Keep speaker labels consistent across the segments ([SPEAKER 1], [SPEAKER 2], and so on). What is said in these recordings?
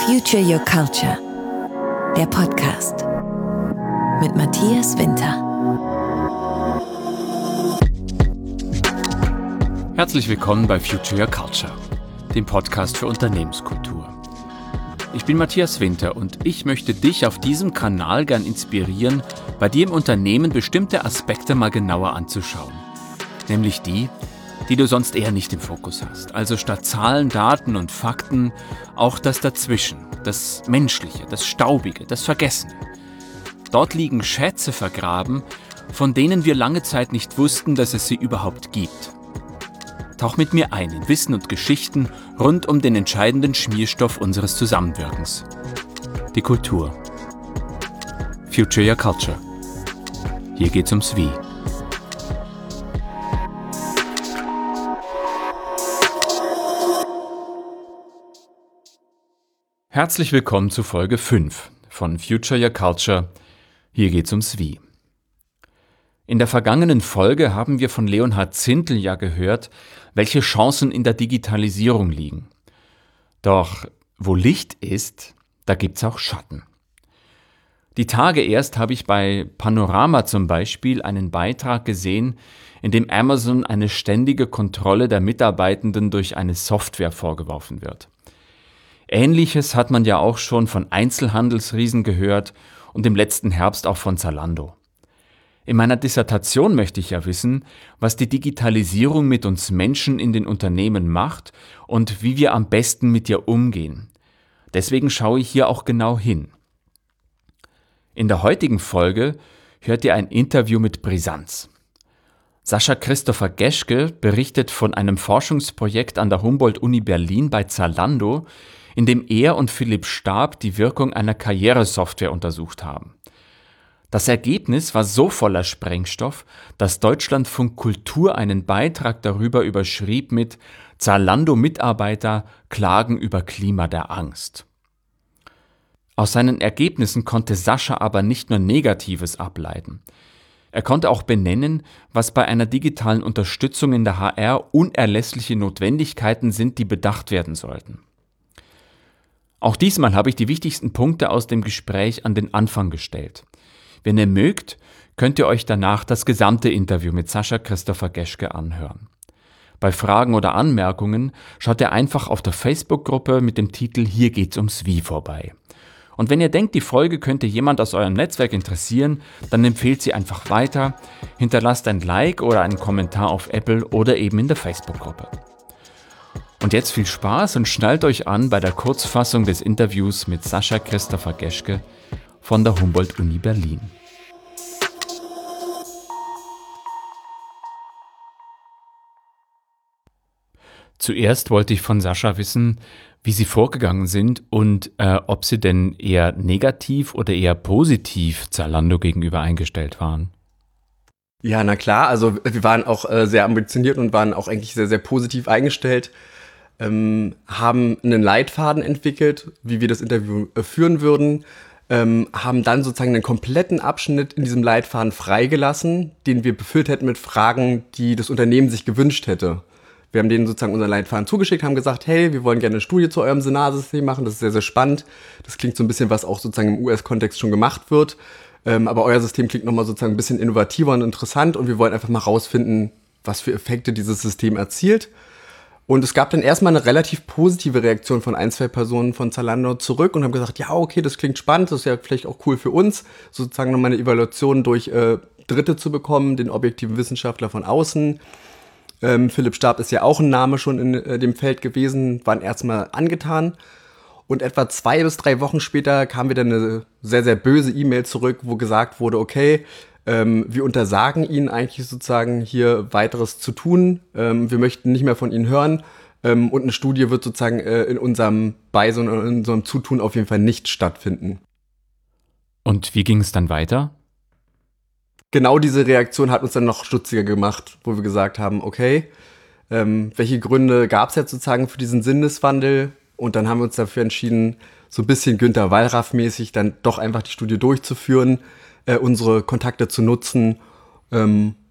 [SPEAKER 1] Future Your Culture, der Podcast mit Matthias Winter.
[SPEAKER 2] Herzlich willkommen bei Future Your Culture, dem Podcast für Unternehmenskultur. Ich bin Matthias Winter und ich möchte dich auf diesem Kanal gern inspirieren, bei dir im Unternehmen bestimmte Aspekte mal genauer anzuschauen. Nämlich die du sonst eher nicht im Fokus hast. Also statt Zahlen, Daten und Fakten auch das Dazwischen, das Menschliche, das Staubige, das Vergessene. Dort liegen Schätze vergraben, von denen wir lange Zeit nicht wussten, dass es sie überhaupt gibt. Tauch mit mir ein in Wissen und Geschichten rund um den entscheidenden Schmierstoff unseres Zusammenwirkens. Die Kultur. Future Your Culture. Hier geht's ums Wie. Herzlich willkommen zu Folge 5 von Future Your Culture. Hier geht's ums Wie. In der vergangenen Folge haben wir von Leonhard Zindel ja gehört, welche Chancen in der Digitalisierung liegen. Doch wo Licht ist, da gibt's auch Schatten. Die Tage erst habe ich bei Panorama zum Beispiel einen Beitrag gesehen, in dem Amazon eine ständige Kontrolle der Mitarbeitenden durch eine Software vorgeworfen wird. Ähnliches hat man ja auch schon von Einzelhandelsriesen gehört und im letzten Herbst auch von Zalando. In meiner Dissertation möchte ich ja wissen, was die Digitalisierung mit uns Menschen in den Unternehmen macht und wie wir am besten mit ihr umgehen. Deswegen schaue ich hier auch genau hin. In der heutigen Folge hört ihr ein Interview mit Brisanz. Sascha Christopher Geschke berichtet von einem Forschungsprojekt an der Humboldt-Uni Berlin bei Zalando, in dem er und Philipp Stab die Wirkung einer Karrieresoftware untersucht haben. Das Ergebnis war so voller Sprengstoff, dass Deutschlandfunk Kultur einen Beitrag darüber überschrieb mit Zalando-Mitarbeiter klagen über Klima der Angst. Aus seinen Ergebnissen konnte Sascha aber nicht nur Negatives ableiten. Er konnte auch benennen, was bei einer digitalen Unterstützung in der HR unerlässliche Notwendigkeiten sind, die bedacht werden sollten. Auch diesmal habe ich die wichtigsten Punkte aus dem Gespräch an den Anfang gestellt. Wenn ihr mögt, könnt ihr euch danach das gesamte Interview mit Sascha Christopher Geschke anhören. Bei Fragen oder Anmerkungen schaut ihr einfach auf der Facebook-Gruppe mit dem Titel Hier geht's ums Wie vorbei. Und wenn ihr denkt, die Folge könnte jemand aus eurem Netzwerk interessieren, dann empfehlt sie einfach weiter, hinterlasst ein Like oder einen Kommentar auf Apple oder eben in der Facebook-Gruppe. Und jetzt viel Spaß und schnallt euch an bei der Kurzfassung des Interviews mit Sascha Christopher Geschke von der Humboldt-Uni Berlin. Zuerst wollte ich von Sascha wissen, wie Sie vorgegangen sind und ob Sie denn eher negativ oder eher positiv Zalando gegenüber eingestellt waren.
[SPEAKER 3] Ja, na klar, also wir waren auch sehr ambitioniert und waren auch eigentlich sehr, sehr positiv eingestellt. Haben einen Leitfaden entwickelt, wie wir das Interview führen würden, haben dann sozusagen einen kompletten Abschnitt in diesem Leitfaden freigelassen, den wir befüllt hätten mit Fragen, die das Unternehmen sich gewünscht hätte. Wir haben denen sozusagen unseren Leitfaden zugeschickt, haben gesagt, hey, wir wollen gerne eine Studie zu eurem Senarsystem machen, das ist sehr, sehr spannend. Das klingt so ein bisschen, was auch sozusagen im US-Kontext schon gemacht wird, aber euer System klingt nochmal sozusagen ein bisschen innovativer und interessant und wir wollen einfach mal rausfinden, was für Effekte dieses System erzielt. Und es gab dann erstmal eine relativ positive Reaktion von ein, zwei Personen von Zalando zurück und haben gesagt, ja, okay, das klingt spannend, das ist ja vielleicht auch cool für uns, sozusagen nochmal eine Evaluation durch Dritte zu bekommen, den objektiven Wissenschaftler von außen. Philipp Stab ist ja auch ein Name schon in dem Feld gewesen, waren erstmal angetan. Und etwa 2 bis 3 Wochen später kam wieder eine sehr, sehr böse E-Mail zurück, wo gesagt wurde, okay, wir untersagen Ihnen eigentlich sozusagen hier weiteres zu tun. Wir möchten nicht mehr von Ihnen hören. Und eine Studie wird sozusagen in unserem Beisein und in unserem Zutun auf jeden Fall nicht stattfinden.
[SPEAKER 2] Und wie ging es dann weiter?
[SPEAKER 3] Genau diese Reaktion hat uns dann noch stutziger gemacht, wo wir gesagt haben, okay, welche Gründe gab es jetzt sozusagen für diesen Sinneswandel? Und dann haben wir uns dafür entschieden, so ein bisschen Günter Wallraff-mäßig dann doch einfach die Studie durchzuführen, unsere Kontakte zu nutzen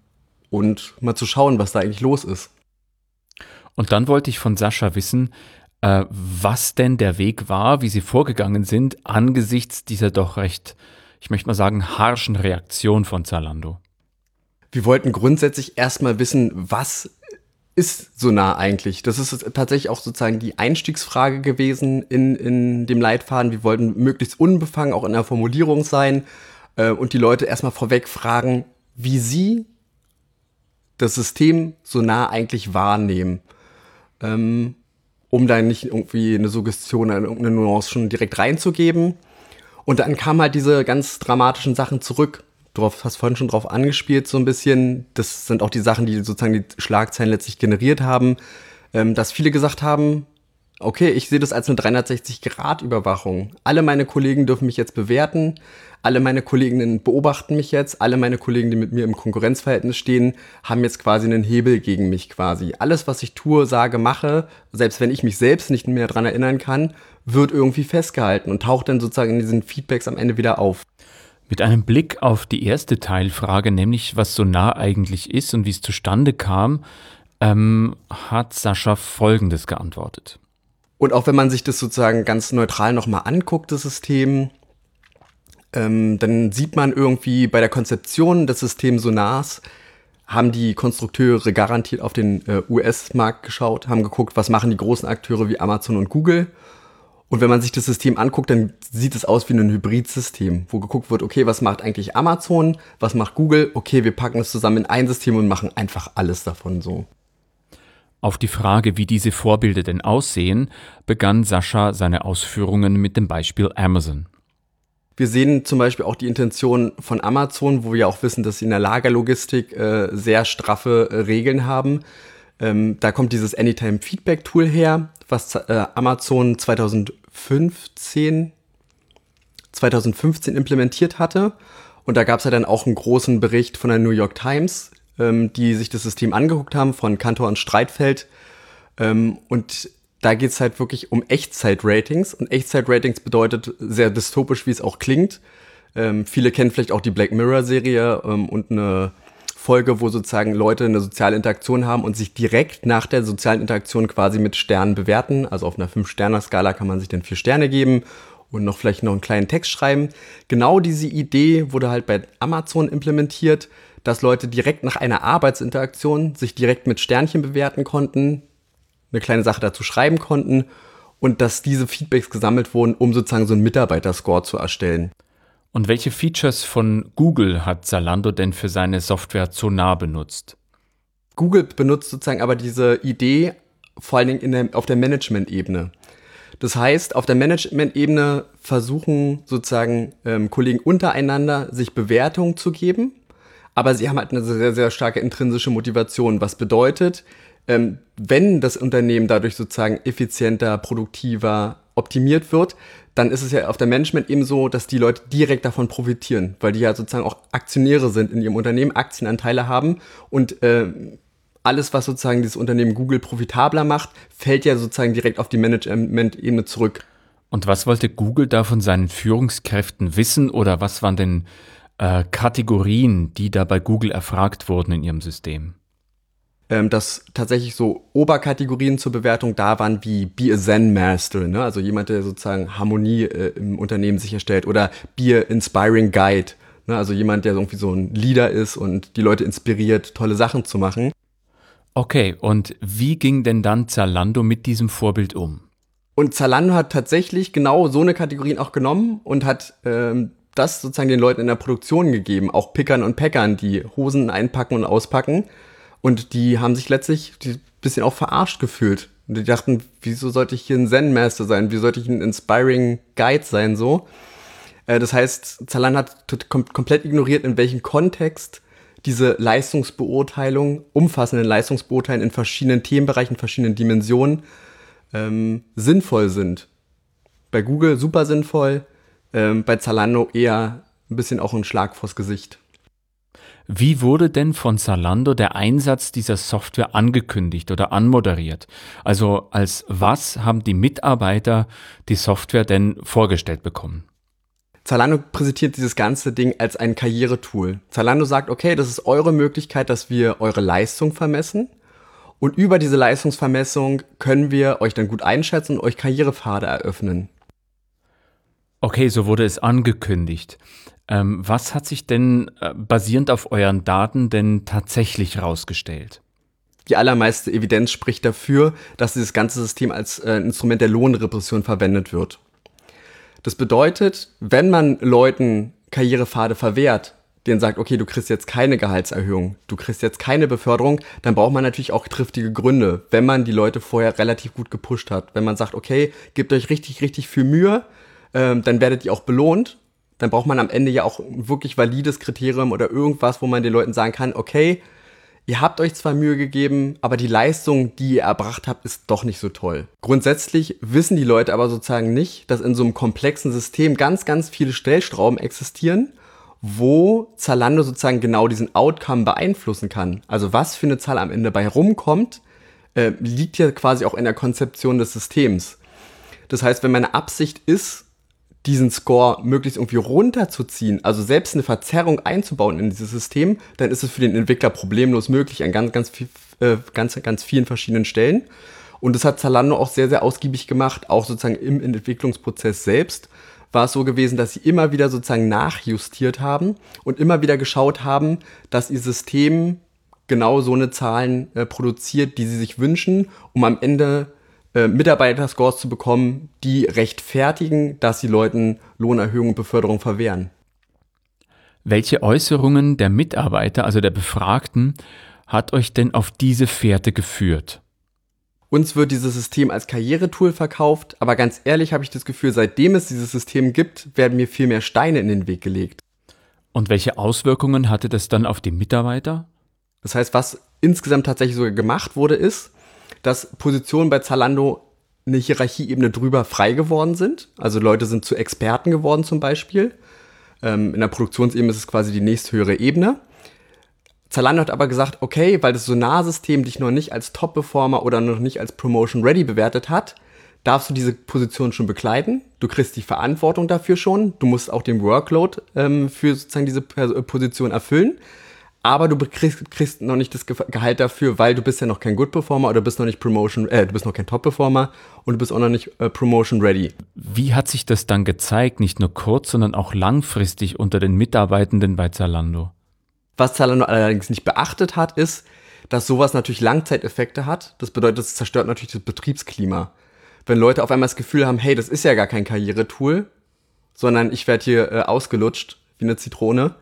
[SPEAKER 3] und mal zu schauen, was da eigentlich los ist.
[SPEAKER 2] Und dann wollte ich von Sascha wissen, was denn der Weg war, wie sie vorgegangen sind, angesichts dieser doch recht, ich möchte mal sagen, harschen Reaktion von Zalando.
[SPEAKER 3] Wir wollten grundsätzlich erstmal wissen, was ist Sonar eigentlich? Das ist tatsächlich auch sozusagen die Einstiegsfrage gewesen in dem Leitfaden. Wir wollten möglichst unbefangen auch in der Formulierung sein und die Leute erstmal vorweg fragen, wie sie das System Sonar eigentlich wahrnehmen. Um da nicht irgendwie eine Suggestion oder irgendeine Nuance schon direkt reinzugeben. Und dann kamen halt diese ganz dramatischen Sachen zurück. Du hast vorhin schon drauf angespielt, so ein bisschen. Das sind auch die Sachen, die sozusagen die Schlagzeilen letztlich generiert haben. Dass viele gesagt haben, okay, ich sehe das als eine 360-Grad-Überwachung. Alle meine Kollegen dürfen mich jetzt bewerten. Alle meine Kolleginnen beobachten mich jetzt. Alle meine Kollegen, die mit mir im Konkurrenzverhältnis stehen, haben jetzt quasi einen Hebel gegen mich quasi. Alles, was ich tue, sage, mache, selbst wenn ich mich selbst nicht mehr daran erinnern kann, wird irgendwie festgehalten und taucht dann sozusagen in diesen Feedbacks am Ende wieder auf.
[SPEAKER 2] Mit einem Blick auf die erste Teilfrage, nämlich was Sonar eigentlich ist und wie es zustande kam, hat Sascha Folgendes geantwortet.
[SPEAKER 3] Und auch wenn man sich das sozusagen ganz neutral nochmal anguckt, das System, dann sieht man irgendwie bei der Konzeption des Systems Sonars, haben die Konstrukteure garantiert auf den US-Markt geschaut, haben geguckt, was machen die großen Akteure wie Amazon und Google. Und wenn man sich das System anguckt, dann sieht es aus wie ein Hybridsystem, wo geguckt wird, okay, was macht eigentlich Amazon, was macht Google? Okay, wir packen es zusammen in ein System und machen einfach alles davon so.
[SPEAKER 2] Auf die Frage, wie diese Vorbilder denn aussehen, begann Sascha seine Ausführungen mit dem Beispiel Amazon.
[SPEAKER 3] Wir sehen zum Beispiel auch die Intention von Amazon, wo wir auch wissen, dass sie in der Lagerlogistik sehr straffe Regeln haben. Da kommt dieses Anytime-Feedback-Tool her, was Amazon 2015 implementiert hatte. Und da gab es ja dann auch einen großen Bericht von der New York Times, die sich das System angeguckt haben, von Kantor und Streitfeld. Und da geht es halt wirklich um Echtzeit-Ratings. Und Echtzeit-Ratings bedeutet, sehr dystopisch, wie es auch klingt. Viele kennen vielleicht auch die Black Mirror-Serie und eine Folge, wo sozusagen Leute eine soziale Interaktion haben und sich direkt nach der sozialen Interaktion quasi mit Sternen bewerten. Also auf einer 5-Sterne-Skala kann man sich dann 4 Sterne geben und vielleicht noch einen kleinen Text schreiben. Genau diese Idee wurde halt bei Amazon implementiert, dass Leute direkt nach einer Arbeitsinteraktion sich direkt mit Sternchen bewerten konnten, eine kleine Sache dazu schreiben konnten und dass diese Feedbacks gesammelt wurden, um sozusagen so einen Mitarbeiterscore zu erstellen.
[SPEAKER 2] Und welche Features von Google hat Zalando denn für seine Software Sonar benutzt?
[SPEAKER 3] Google benutzt sozusagen aber diese Idee vor allen Dingen auf der Management-Ebene. Das heißt, auf der Management-Ebene versuchen sozusagen Kollegen untereinander sich Bewertungen zu geben, aber sie haben halt eine sehr, sehr starke intrinsische Motivation, was bedeutet, wenn das Unternehmen dadurch sozusagen effizienter, produktiver, optimiert wird, dann ist es ja auf der Management eben so, dass die Leute direkt davon profitieren, weil die ja sozusagen auch Aktionäre sind in ihrem Unternehmen, Aktienanteile haben und alles, was sozusagen dieses Unternehmen Google profitabler macht, fällt ja sozusagen direkt auf die Management-Ebene zurück.
[SPEAKER 2] Und was wollte Google da von seinen Führungskräften wissen oder was waren denn Kategorien, die da bei Google erfragt wurden in ihrem System?
[SPEAKER 3] Dass tatsächlich so Oberkategorien zur Bewertung da waren wie Be a Zen Master, ne? Also jemand, der sozusagen Harmonie im Unternehmen sicherstellt, oder Be a Inspiring Guide, ne? Also jemand, der irgendwie so ein Leader ist und die Leute inspiriert, tolle Sachen zu machen.
[SPEAKER 2] Okay, und wie ging denn dann Zalando mit diesem Vorbild um?
[SPEAKER 3] Und Zalando hat tatsächlich genau so eine Kategorien auch genommen und hat das sozusagen den Leuten in der Produktion gegeben, auch Pickern und Packern, die Hosen einpacken und auspacken. Und die haben sich letztlich ein bisschen auch verarscht gefühlt. Und die dachten, wieso sollte ich hier ein Zen-Master sein? Wie sollte ich ein Inspiring Guide sein? So. Das heißt, Zalando hat komplett ignoriert, in welchem Kontext diese Leistungsbeurteilung, umfassenden Leistungsbeurteilen in verschiedenen Themenbereichen, verschiedenen Dimensionen sinnvoll sind. Bei Google super sinnvoll, bei Zalando eher ein bisschen auch ein Schlag vors Gesicht.
[SPEAKER 2] Wie wurde denn von Zalando der Einsatz dieser Software angekündigt oder anmoderiert? Also als was haben die Mitarbeiter die Software denn vorgestellt bekommen?
[SPEAKER 3] Zalando präsentiert dieses ganze Ding als ein Karrieretool. Zalando sagt, okay, das ist eure Möglichkeit, dass wir eure Leistung vermessen Und über diese Leistungsvermessung können wir euch dann gut einschätzen und euch Karrierepfade eröffnen.
[SPEAKER 2] Okay, so wurde es angekündigt. Was hat sich denn basierend auf euren Daten denn tatsächlich herausgestellt?
[SPEAKER 3] Die allermeiste Evidenz spricht dafür, dass dieses ganze System als Instrument der Lohnrepression verwendet wird. Das bedeutet, wenn man Leuten Karrierepfade verwehrt, denen sagt, okay, du kriegst jetzt keine Gehaltserhöhung, du kriegst jetzt keine Beförderung, dann braucht man natürlich auch triftige Gründe, wenn man die Leute vorher relativ gut gepusht hat. Wenn man sagt, okay, gebt euch richtig, richtig viel Mühe, dann werdet ihr auch belohnt. Dann braucht man am Ende ja auch ein wirklich valides Kriterium oder irgendwas, wo man den Leuten sagen kann, okay, ihr habt euch zwar Mühe gegeben, aber die Leistung, die ihr erbracht habt, ist doch nicht so toll. Grundsätzlich wissen die Leute aber sozusagen nicht, dass in so einem komplexen System ganz, ganz viele Stellschrauben existieren, wo Zalando sozusagen genau diesen Outcome beeinflussen kann. Also was für eine Zahl am Ende bei rumkommt, liegt ja quasi auch in der Konzeption des Systems. Das heißt, wenn meine Absicht ist, diesen Score möglichst irgendwie runterzuziehen, also selbst eine Verzerrung einzubauen in dieses System, dann ist es für den Entwickler problemlos möglich an ganz vielen verschiedenen Stellen. Und das hat Zalando auch sehr, sehr ausgiebig gemacht, auch sozusagen im Entwicklungsprozess selbst war es so gewesen, dass sie immer wieder sozusagen nachjustiert haben und immer wieder geschaut haben, dass ihr System genau so eine Zahlen produziert, die sie sich wünschen, um am Ende Mitarbeiterscores zu bekommen, die rechtfertigen, dass sie Leuten Lohnerhöhung und Beförderung verwehren.
[SPEAKER 2] Welche Äußerungen der Mitarbeiter, also der Befragten, hat euch denn auf diese Fährte geführt?
[SPEAKER 3] Uns wird dieses System als Karrieretool verkauft, aber ganz ehrlich habe ich das Gefühl, seitdem es dieses System gibt, werden mir viel mehr Steine in den Weg gelegt.
[SPEAKER 2] Und welche Auswirkungen hatte das dann auf die Mitarbeiter?
[SPEAKER 3] Das heißt, was insgesamt tatsächlich sogar gemacht wurde, ist, dass Positionen bei Zalando eine Hierarchieebene drüber frei geworden sind. Also Leute sind zu Experten geworden zum Beispiel. In der Produktionsebene ist es quasi die nächsthöhere Ebene. Zalando hat aber gesagt, okay, weil das Sonar-System dich noch nicht als Top-Performer oder noch nicht als Promotion-Ready bewertet hat, darfst du diese Position schon bekleiden. Du kriegst die Verantwortung dafür schon. Du musst auch den Workload für sozusagen diese Position erfüllen. Aber du kriegst noch nicht das Gehalt dafür, weil du bist ja noch kein Good Performer oder bist noch nicht du bist noch kein Top Performer und du bist auch noch nicht Promotion ready.
[SPEAKER 2] Wie hat sich das dann gezeigt, nicht nur kurz, sondern auch langfristig unter den Mitarbeitenden bei Zalando?
[SPEAKER 3] Was Zalando allerdings nicht beachtet hat, ist, dass sowas natürlich Langzeiteffekte hat. Das bedeutet, es zerstört natürlich das Betriebsklima. Wenn Leute auf einmal das Gefühl haben, hey, das ist ja gar kein Karrieretool, sondern ich werde hier ausgelutscht wie eine Zitrone,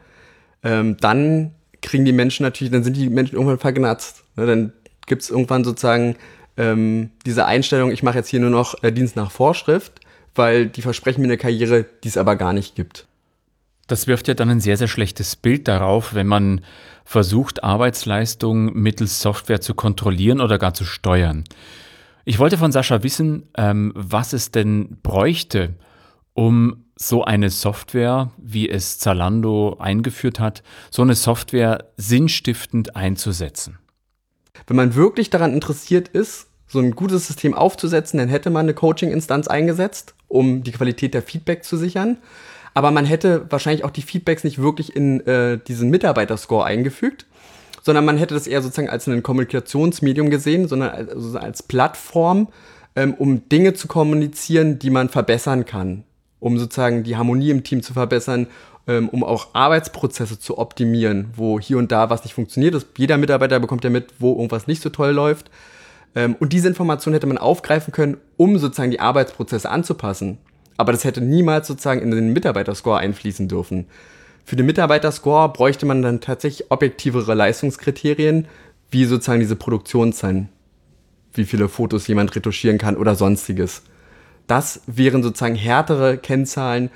[SPEAKER 3] dann kriegen die Menschen natürlich, dann sind die Menschen irgendwann vergnatzt. Ne? Dann gibt es irgendwann sozusagen diese Einstellung, ich mache jetzt hier nur noch Dienst nach Vorschrift, weil die versprechen mir eine Karriere, die es aber gar nicht gibt.
[SPEAKER 2] Das wirft ja dann ein sehr, sehr schlechtes Bild darauf, wenn man versucht, Arbeitsleistung mittels Software zu kontrollieren oder gar zu steuern. Ich wollte von Sascha wissen, was es denn bräuchte, um so eine Software, wie es Zalando eingeführt hat, so eine Software sinnstiftend einzusetzen.
[SPEAKER 3] Wenn man wirklich daran interessiert ist, so ein gutes System aufzusetzen, dann hätte man eine Coaching-Instanz eingesetzt, um die Qualität der Feedback zu sichern. Aber man hätte wahrscheinlich auch die Feedbacks nicht wirklich in diesen Mitarbeiterscore eingefügt, sondern man hätte das eher sozusagen als ein Kommunikationsmedium gesehen, sondern als Plattform, um Dinge zu kommunizieren, die man verbessern kann, um sozusagen die Harmonie im Team zu verbessern, um auch Arbeitsprozesse zu optimieren, wo hier und da was nicht funktioniert. Jeder Mitarbeiter bekommt ja mit, wo irgendwas nicht so toll läuft. Und diese Information hätte man aufgreifen können, um sozusagen die Arbeitsprozesse anzupassen. Aber das hätte niemals sozusagen in den Mitarbeiterscore einfließen dürfen. Für den Mitarbeiterscore bräuchte man dann tatsächlich objektivere Leistungskriterien, wie sozusagen diese Produktionszahlen, wie viele Fotos jemand retuschieren kann oder sonstiges. Das wären sozusagen härtere Kennzahlen,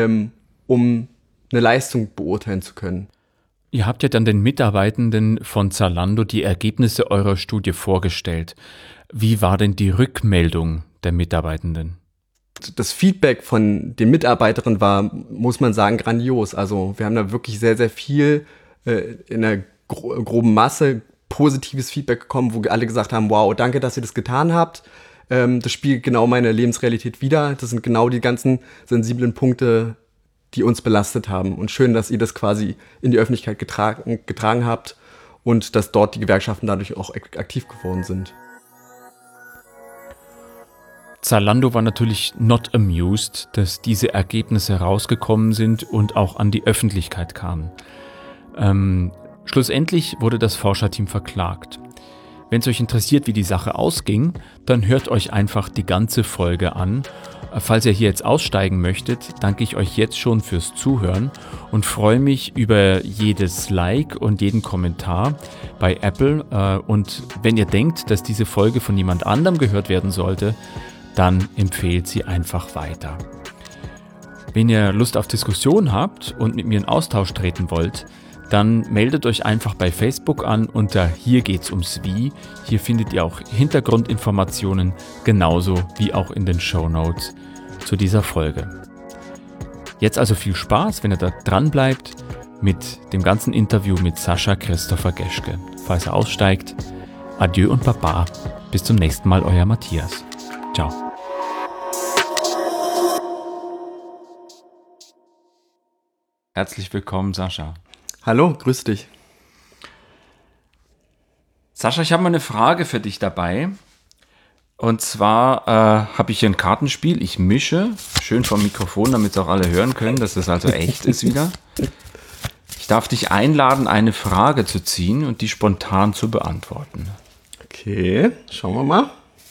[SPEAKER 3] um eine Leistung beurteilen zu können.
[SPEAKER 2] Ihr habt ja dann den Mitarbeitenden von Zalando die Ergebnisse eurer Studie vorgestellt. Wie war denn die Rückmeldung der Mitarbeitenden?
[SPEAKER 3] Das Feedback von den Mitarbeiterinnen war, muss man sagen, grandios. Also wir haben da wirklich sehr, sehr viel in der groben Masse positives Feedback bekommen, wo alle gesagt haben, wow, danke, dass ihr das getan habt. Das spiegelt genau meine Lebensrealität wider. Das sind genau die ganzen sensiblen Punkte, die uns belastet haben. Und schön, dass ihr das quasi in die Öffentlichkeit getragen habt. und dass dort die Gewerkschaften dadurch auch aktiv geworden sind.
[SPEAKER 2] Zalando war natürlich not amused, dass diese Ergebnisse rausgekommen sind und auch an die Öffentlichkeit kamen. Schlussendlich wurde das Forscherteam verklagt. Wenn es euch interessiert, wie die Sache ausging, dann hört euch einfach die ganze Folge an. Falls ihr hier jetzt aussteigen möchtet, danke ich euch jetzt schon fürs Zuhören und freue mich über jedes Like und jeden Kommentar bei Apple. Und wenn ihr denkt, dass diese Folge von jemand anderem gehört werden sollte, dann empfehlt sie einfach weiter. Wenn ihr Lust auf Diskussion habt und mit mir in Austausch treten wollt, dann meldet euch einfach bei Facebook an unter Hier geht's ums Wie. Hier findet ihr auch Hintergrundinformationen, genauso wie auch in den Shownotes zu dieser Folge. Jetzt also viel Spaß, wenn ihr da dran bleibt, mit dem ganzen Interview mit Sascha Christopher Geschke. Falls er aussteigt, Adieu und Baba. Bis zum nächsten Mal, euer Matthias. Ciao. Herzlich willkommen, Sascha.
[SPEAKER 3] Hallo, grüß dich.
[SPEAKER 2] Sascha, ich habe mal eine Frage für dich dabei. Und zwar habe ich hier ein Kartenspiel. Ich mische schön vom Mikrofon, damit es auch alle hören können, dass das also echt ist wieder. Ich darf dich einladen, eine Frage zu ziehen und die spontan zu beantworten.
[SPEAKER 3] Okay, schauen wir mal.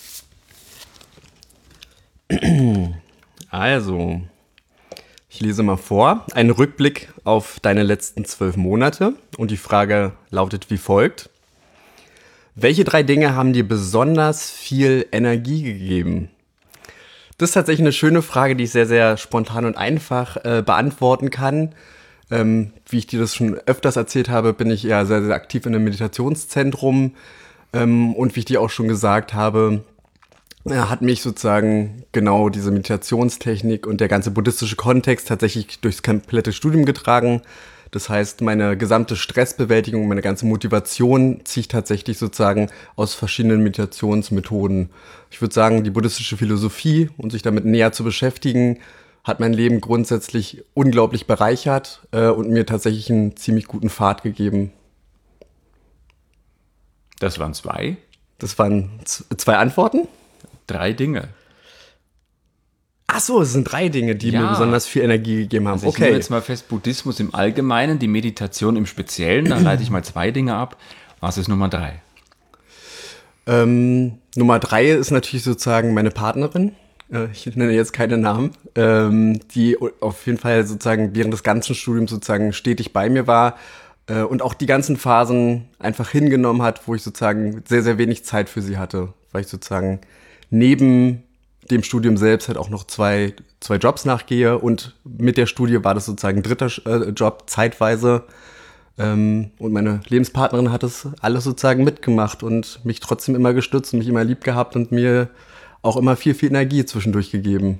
[SPEAKER 3] Also, ich lese mal vor. Ein Rückblick auf deine letzten 12 Monate. Und die Frage lautet wie folgt. Welche 3 Dinge haben dir besonders viel Energie gegeben? Das ist tatsächlich eine schöne Frage, die ich sehr, sehr spontan und einfach beantworten kann. Wie ich dir das schon öfters erzählt habe, bin ich ja sehr, sehr aktiv in einem Meditationszentrum. Und wie ich dir auch schon gesagt habe, hat mich sozusagen genau diese Meditationstechnik und der ganze buddhistische Kontext tatsächlich durchs komplette Studium getragen. Das heißt, meine gesamte Stressbewältigung, meine ganze Motivation ziehe ich tatsächlich sozusagen aus verschiedenen Meditationsmethoden. Ich würde sagen, die buddhistische Philosophie und sich damit näher zu beschäftigen, hat mein Leben grundsätzlich unglaublich bereichert und mir tatsächlich einen ziemlich guten Pfad gegeben.
[SPEAKER 2] Das waren 2?
[SPEAKER 3] Das waren 2 Antworten?
[SPEAKER 2] 3 Dinge.
[SPEAKER 3] Ach so, es sind 3 Dinge, die mir besonders viel Energie gegeben haben.
[SPEAKER 2] Also ich nehme jetzt mal fest, Buddhismus im Allgemeinen, die Meditation im Speziellen, dann leite ich mal 2 Dinge ab. Was ist Nummer 3?
[SPEAKER 3] Nummer 3 ist natürlich sozusagen meine Partnerin. Ich nenne jetzt keine Namen, die auf jeden Fall sozusagen während des ganzen Studiums sozusagen stetig bei mir war und auch die ganzen Phasen einfach hingenommen hat, wo ich sozusagen sehr, sehr wenig Zeit für sie hatte, weil ich sozusagen neben dem Studium selbst halt auch noch zwei Jobs nachgehe und mit der Studie war das sozusagen ein dritter Job zeitweise und meine Lebenspartnerin hat das alles sozusagen mitgemacht und mich trotzdem immer gestützt und mich immer lieb gehabt und mir auch immer viel, viel Energie zwischendurch gegeben.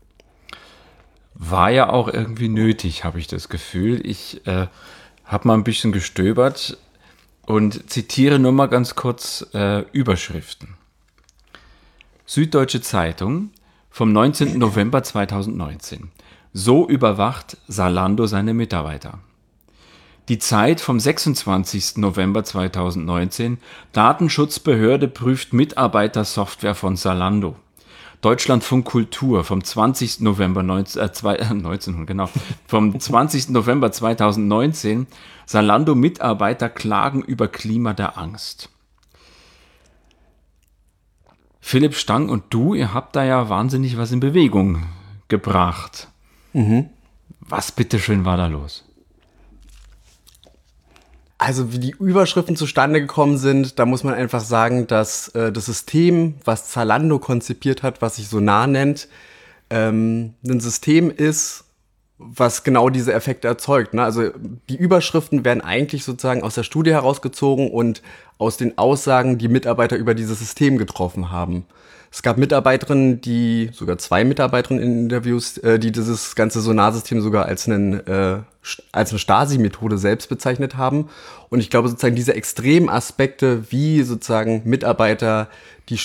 [SPEAKER 2] War ja auch irgendwie nötig, habe ich das Gefühl. Ich habe mal ein bisschen gestöbert und zitiere nur mal ganz kurz Überschriften. Süddeutsche Zeitung vom 19. November 2019. So überwacht Zalando seine Mitarbeiter. Die Zeit vom 26. November 2019. Datenschutzbehörde prüft Mitarbeitersoftware von Zalando. Deutschlandfunk Kultur vom 20. November vom 20. November 2019. Zalando-Mitarbeiter klagen über Klima der Angst. Philipp Stang und du, ihr habt da ja wahnsinnig was in Bewegung gebracht.
[SPEAKER 3] Mhm.
[SPEAKER 2] Was bitteschön war da los?
[SPEAKER 3] Also wie die Überschriften zustande gekommen sind, da muss man einfach sagen, dass das System, was Zalando konzipiert hat, was sich Sonar nennt, ein System ist, was genau diese Effekte erzeugt. Ne? Also die Überschriften werden eigentlich sozusagen aus der Studie herausgezogen und aus den Aussagen, die Mitarbeiter über dieses System getroffen haben. Es gab Mitarbeiterinnen, sogar 2 Mitarbeiterinnen in Interviews, die dieses ganze Sonarsystem sogar als eine Stasi-Methode selbst bezeichnet haben. Und ich glaube sozusagen diese extremen Aspekte, wie sozusagen Mitarbeiter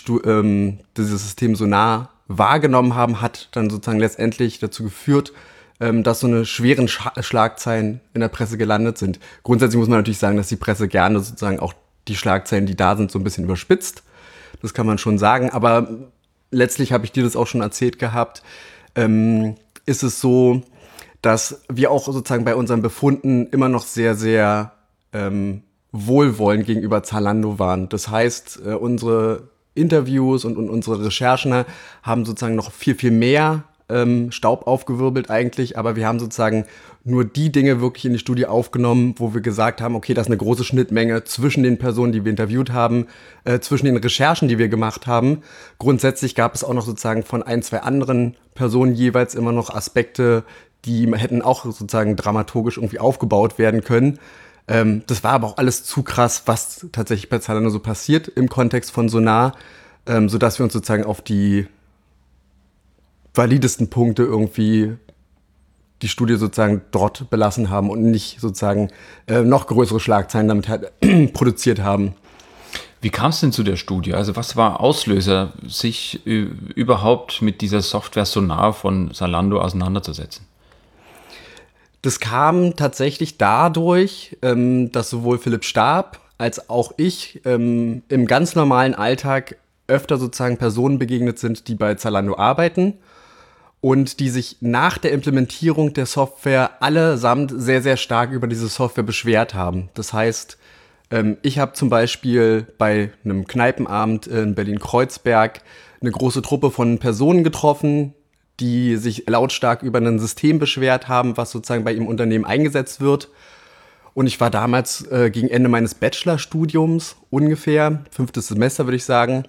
[SPEAKER 3] dieses System Sonar wahrgenommen haben, hat dann sozusagen letztendlich dazu geführt, dass so eine schweren Schlagzeilen in der Presse gelandet sind. Grundsätzlich muss man natürlich sagen, dass die Presse gerne sozusagen auch die Schlagzeilen, die da sind, so ein bisschen überspitzt. Das kann man schon sagen, aber letztlich habe ich dir das auch schon erzählt gehabt, ist es so, dass wir auch sozusagen bei unseren Befunden immer noch sehr, sehr wohlwollend gegenüber Zalando waren. Das heißt, unsere Interviews und unsere Recherchen haben sozusagen noch viel, viel mehr Staub aufgewirbelt eigentlich, aber wir haben sozusagen nur die Dinge wirklich in die Studie aufgenommen, wo wir gesagt haben, okay, das ist eine große Schnittmenge zwischen den Personen, die wir interviewt haben, zwischen den Recherchen, die wir gemacht haben. Grundsätzlich gab es auch noch sozusagen von 1, 2 anderen Personen jeweils immer noch Aspekte, die hätten auch sozusagen dramaturgisch irgendwie aufgebaut werden können. Das war aber auch alles zu krass, was tatsächlich bei Zalando so passiert im Kontext von Sonar, sodass wir uns sozusagen auf die validesten Punkte irgendwie die Studie sozusagen dort belassen haben und nicht sozusagen noch größere Schlagzeilen damit halt produziert haben.
[SPEAKER 2] Wie kam es denn zu der Studie? Also was war Auslöser, sich überhaupt mit dieser Software Sonar von Zalando auseinanderzusetzen?
[SPEAKER 3] Das kam tatsächlich dadurch, dass sowohl Philipp Stab als auch ich im ganz normalen Alltag öfter sozusagen Personen begegnet sind, die bei Zalando arbeiten und die sich nach der Implementierung der Software allesamt sehr, sehr stark über diese Software beschwert haben. Das heißt, ich habe zum Beispiel bei einem Kneipenabend in Berlin-Kreuzberg eine große Truppe von Personen getroffen, die sich lautstark über ein System beschwert haben, was sozusagen bei ihrem Unternehmen eingesetzt wird. Und ich war damals gegen Ende meines Bachelorstudiums ungefähr, 5. Semester würde ich sagen,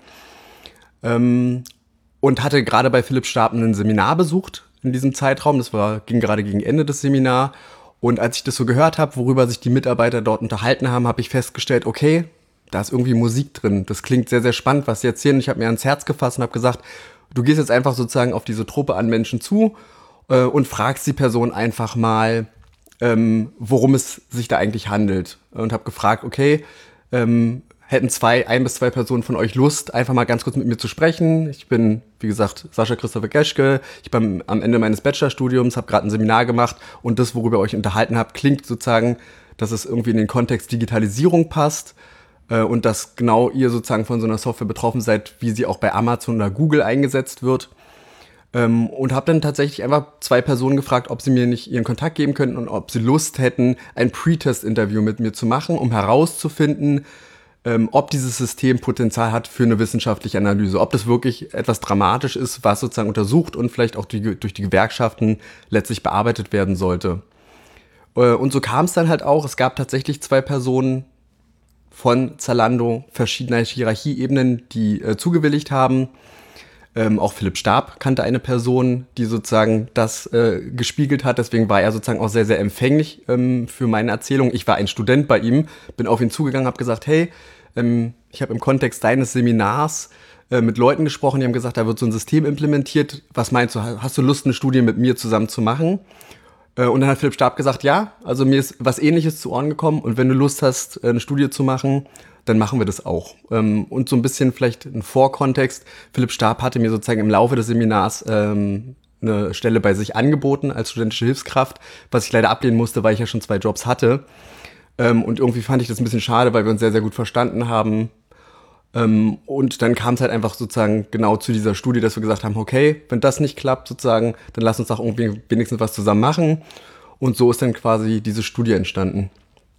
[SPEAKER 3] und hatte gerade bei Philipp Stab ein Seminar besucht in diesem Zeitraum. Ging gerade gegen Ende des Seminars. Und als ich das so gehört habe, worüber sich die Mitarbeiter dort unterhalten haben, habe ich festgestellt, okay, da ist irgendwie Musik drin. Das klingt sehr, sehr spannend, was sie erzählen. Ich habe mir ans Herz gefasst und habe gesagt, du gehst jetzt einfach sozusagen auf diese Truppe an Menschen zu und fragst die Person einfach mal, worum es sich da eigentlich handelt. Und habe gefragt, okay, hätten 1 bis 2 Personen von euch Lust, einfach mal ganz kurz mit mir zu sprechen. Ich bin, wie gesagt, Sascha Christopher Geschke. Ich bin am Ende meines Bachelorstudiums, habe gerade ein Seminar gemacht und das, worüber ihr euch unterhalten habt, klingt sozusagen, dass es irgendwie in den Kontext Digitalisierung passt und dass genau ihr sozusagen von so einer Software betroffen seid, wie sie auch bei Amazon oder Google eingesetzt wird. Und habe dann tatsächlich einfach 2 Personen gefragt, ob sie mir nicht ihren Kontakt geben könnten und ob sie Lust hätten, ein Pre-Test-Interview mit mir zu machen, um herauszufinden, ob dieses System Potenzial hat für eine wissenschaftliche Analyse, ob das wirklich etwas dramatisch ist, was sozusagen untersucht und vielleicht auch durch die Gewerkschaften letztlich bearbeitet werden sollte. Und so kam es dann halt auch, es gab tatsächlich 2 Personen von Zalando, verschiedener Hierarchieebenen, die zugewilligt haben. Auch Philipp Stab kannte eine Person, die sozusagen das gespiegelt hat. Deswegen war er sozusagen auch sehr, sehr empfänglich für meine Erzählung. Ich war ein Student bei ihm, bin auf ihn zugegangen, habe gesagt, hey, ich habe im Kontext deines Seminars mit Leuten gesprochen, die haben gesagt, da wird so ein System implementiert. Was meinst du, hast du Lust, eine Studie mit mir zusammen zu machen? Und dann hat Philipp Stab gesagt, ja, also mir ist was Ähnliches zu Ohren gekommen und wenn du Lust hast, eine Studie zu machen, dann machen wir das auch. Und so ein bisschen vielleicht ein Vorkontext. Philipp Stab hatte mir sozusagen im Laufe des Seminars eine Stelle bei sich angeboten als studentische Hilfskraft, was ich leider ablehnen musste, weil ich ja schon 2 Jobs hatte. Und irgendwie fand ich das ein bisschen schade, weil wir uns sehr, sehr gut verstanden haben. Und dann kam es halt einfach sozusagen genau zu dieser Studie, dass wir gesagt haben, okay, wenn das nicht klappt sozusagen, dann lass uns doch irgendwie wenigstens was zusammen machen. Und so ist dann quasi diese Studie entstanden.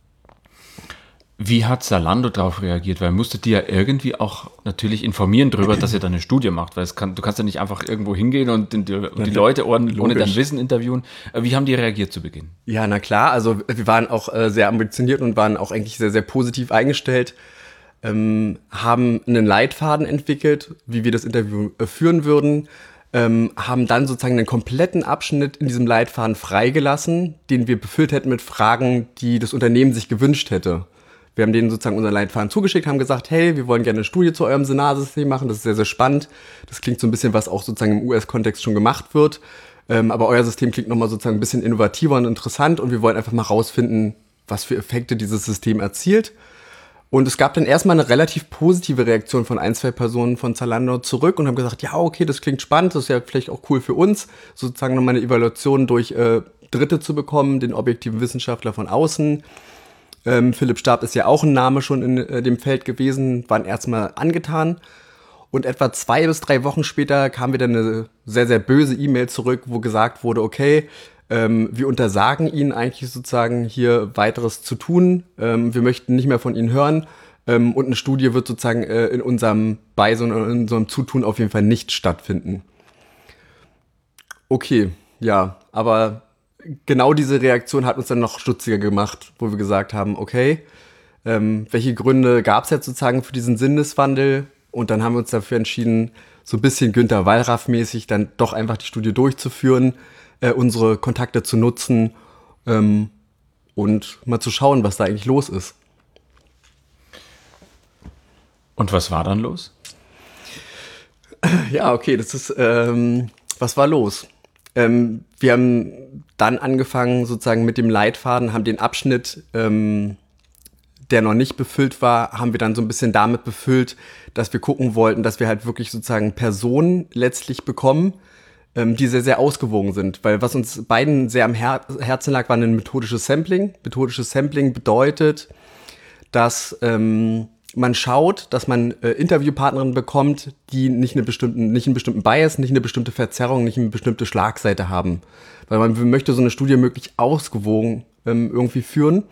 [SPEAKER 2] Wie hat Zalando darauf reagiert? Weil musstet ihr ja irgendwie auch natürlich informieren darüber, dass ihr da eine Studie macht. Weil du kannst ja nicht einfach irgendwo hingehen und die Leute ohne dein Wissen interviewen. Wie haben die reagiert zu Beginn?
[SPEAKER 3] Ja, na klar. Also wir waren auch sehr ambitioniert und waren auch eigentlich sehr, sehr positiv eingestellt. Haben einen Leitfaden entwickelt, wie wir das Interview führen würden. Haben dann sozusagen einen kompletten Abschnitt in diesem Leitfaden freigelassen, den wir befüllt hätten mit Fragen, die das Unternehmen sich gewünscht hätte. Wir haben denen sozusagen unseren Leitfaden zugeschickt, haben gesagt, hey, wir wollen gerne eine Studie zu eurem Sonar-System machen, das ist sehr, sehr spannend. Das klingt so ein bisschen, was auch sozusagen im US-Kontext schon gemacht wird. Aber euer System klingt nochmal sozusagen ein bisschen innovativer und interessant und wir wollen einfach mal rausfinden, was für Effekte dieses System erzielt. Und es gab dann erstmal eine relativ positive Reaktion von 1, 2 Personen von Zalando zurück und haben gesagt, ja, okay, das klingt spannend, das ist ja vielleicht auch cool für uns, sozusagen nochmal eine Evaluation durch Dritte zu bekommen, den objektiven Wissenschaftler von außen. Philipp Stab ist ja auch ein Name schon in dem Feld gewesen, waren erstmal angetan. Und etwa 2 bis 3 Wochen später kam wieder eine sehr, sehr böse E-Mail zurück, wo gesagt wurde, okay, wir untersagen Ihnen eigentlich sozusagen hier weiteres zu tun. Wir möchten nicht mehr von Ihnen hören. Und eine Studie wird sozusagen in unserem Beisein und in unserem Zutun auf jeden Fall nicht stattfinden. Okay, ja, aber genau diese Reaktion hat uns dann noch stutziger gemacht, wo wir gesagt haben, okay, welche Gründe gab es jetzt sozusagen für diesen Sinneswandel? Und dann haben wir uns dafür entschieden, so ein bisschen Günter Wallraff-mäßig dann doch einfach die Studie durchzuführen, unsere Kontakte zu nutzen und mal zu schauen, was da eigentlich los ist.
[SPEAKER 2] Und was war dann los?
[SPEAKER 3] Ja, okay, das ist, was war los? Wir haben dann angefangen sozusagen mit dem Leitfaden, haben den Abschnitt, der noch nicht befüllt war, haben wir dann so ein bisschen damit befüllt, dass wir gucken wollten, dass wir halt wirklich sozusagen Personen letztlich bekommen, die sehr, sehr ausgewogen sind. Weil was uns beiden sehr am Herzen lag, war ein methodisches Sampling. Methodisches Sampling bedeutet, dass man schaut, dass man Interviewpartnerinnen bekommt, die nicht einen bestimmten Bias, nicht eine bestimmte Verzerrung, nicht eine bestimmte Schlagseite haben. Weil man möchte so eine Studie möglichst ausgewogen irgendwie führen.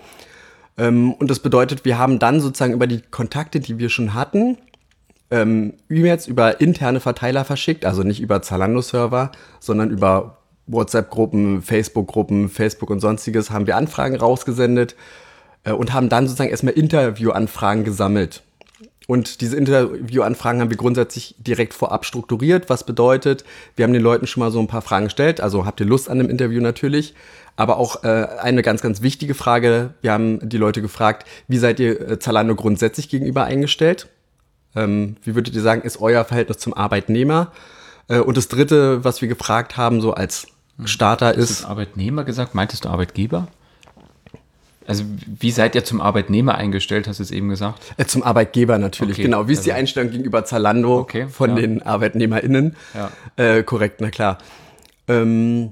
[SPEAKER 3] Und das bedeutet, wir haben dann sozusagen über die Kontakte, die wir schon hatten, E-Mails über interne Verteiler verschickt, also nicht über Zalando-Server, sondern über WhatsApp-Gruppen, Facebook-Gruppen, Facebook und sonstiges, haben wir Anfragen rausgesendet und haben dann sozusagen erstmal Interviewanfragen gesammelt. Und diese Interviewanfragen haben wir grundsätzlich direkt vorab strukturiert, was bedeutet, wir haben den Leuten schon mal so ein paar Fragen gestellt, also habt ihr Lust an einem Interview natürlich, aber auch eine ganz, ganz wichtige Frage, wir haben die Leute gefragt, wie seid ihr Zalando grundsätzlich gegenüber eingestellt? Wie würdet ihr sagen, ist euer Verhältnis zum Arbeitnehmer? Und das Dritte, was wir gefragt haben, so als Starter ist...
[SPEAKER 2] Hast du Arbeitnehmer gesagt? Meintest du Arbeitgeber? Also wie seid ihr zum Arbeitnehmer eingestellt, hast du es eben gesagt?
[SPEAKER 3] Zum Arbeitgeber natürlich, okay, genau. Wie ist die Einstellung gegenüber Zalando von den ArbeitnehmerInnen? Ja. Korrekt, na klar. Und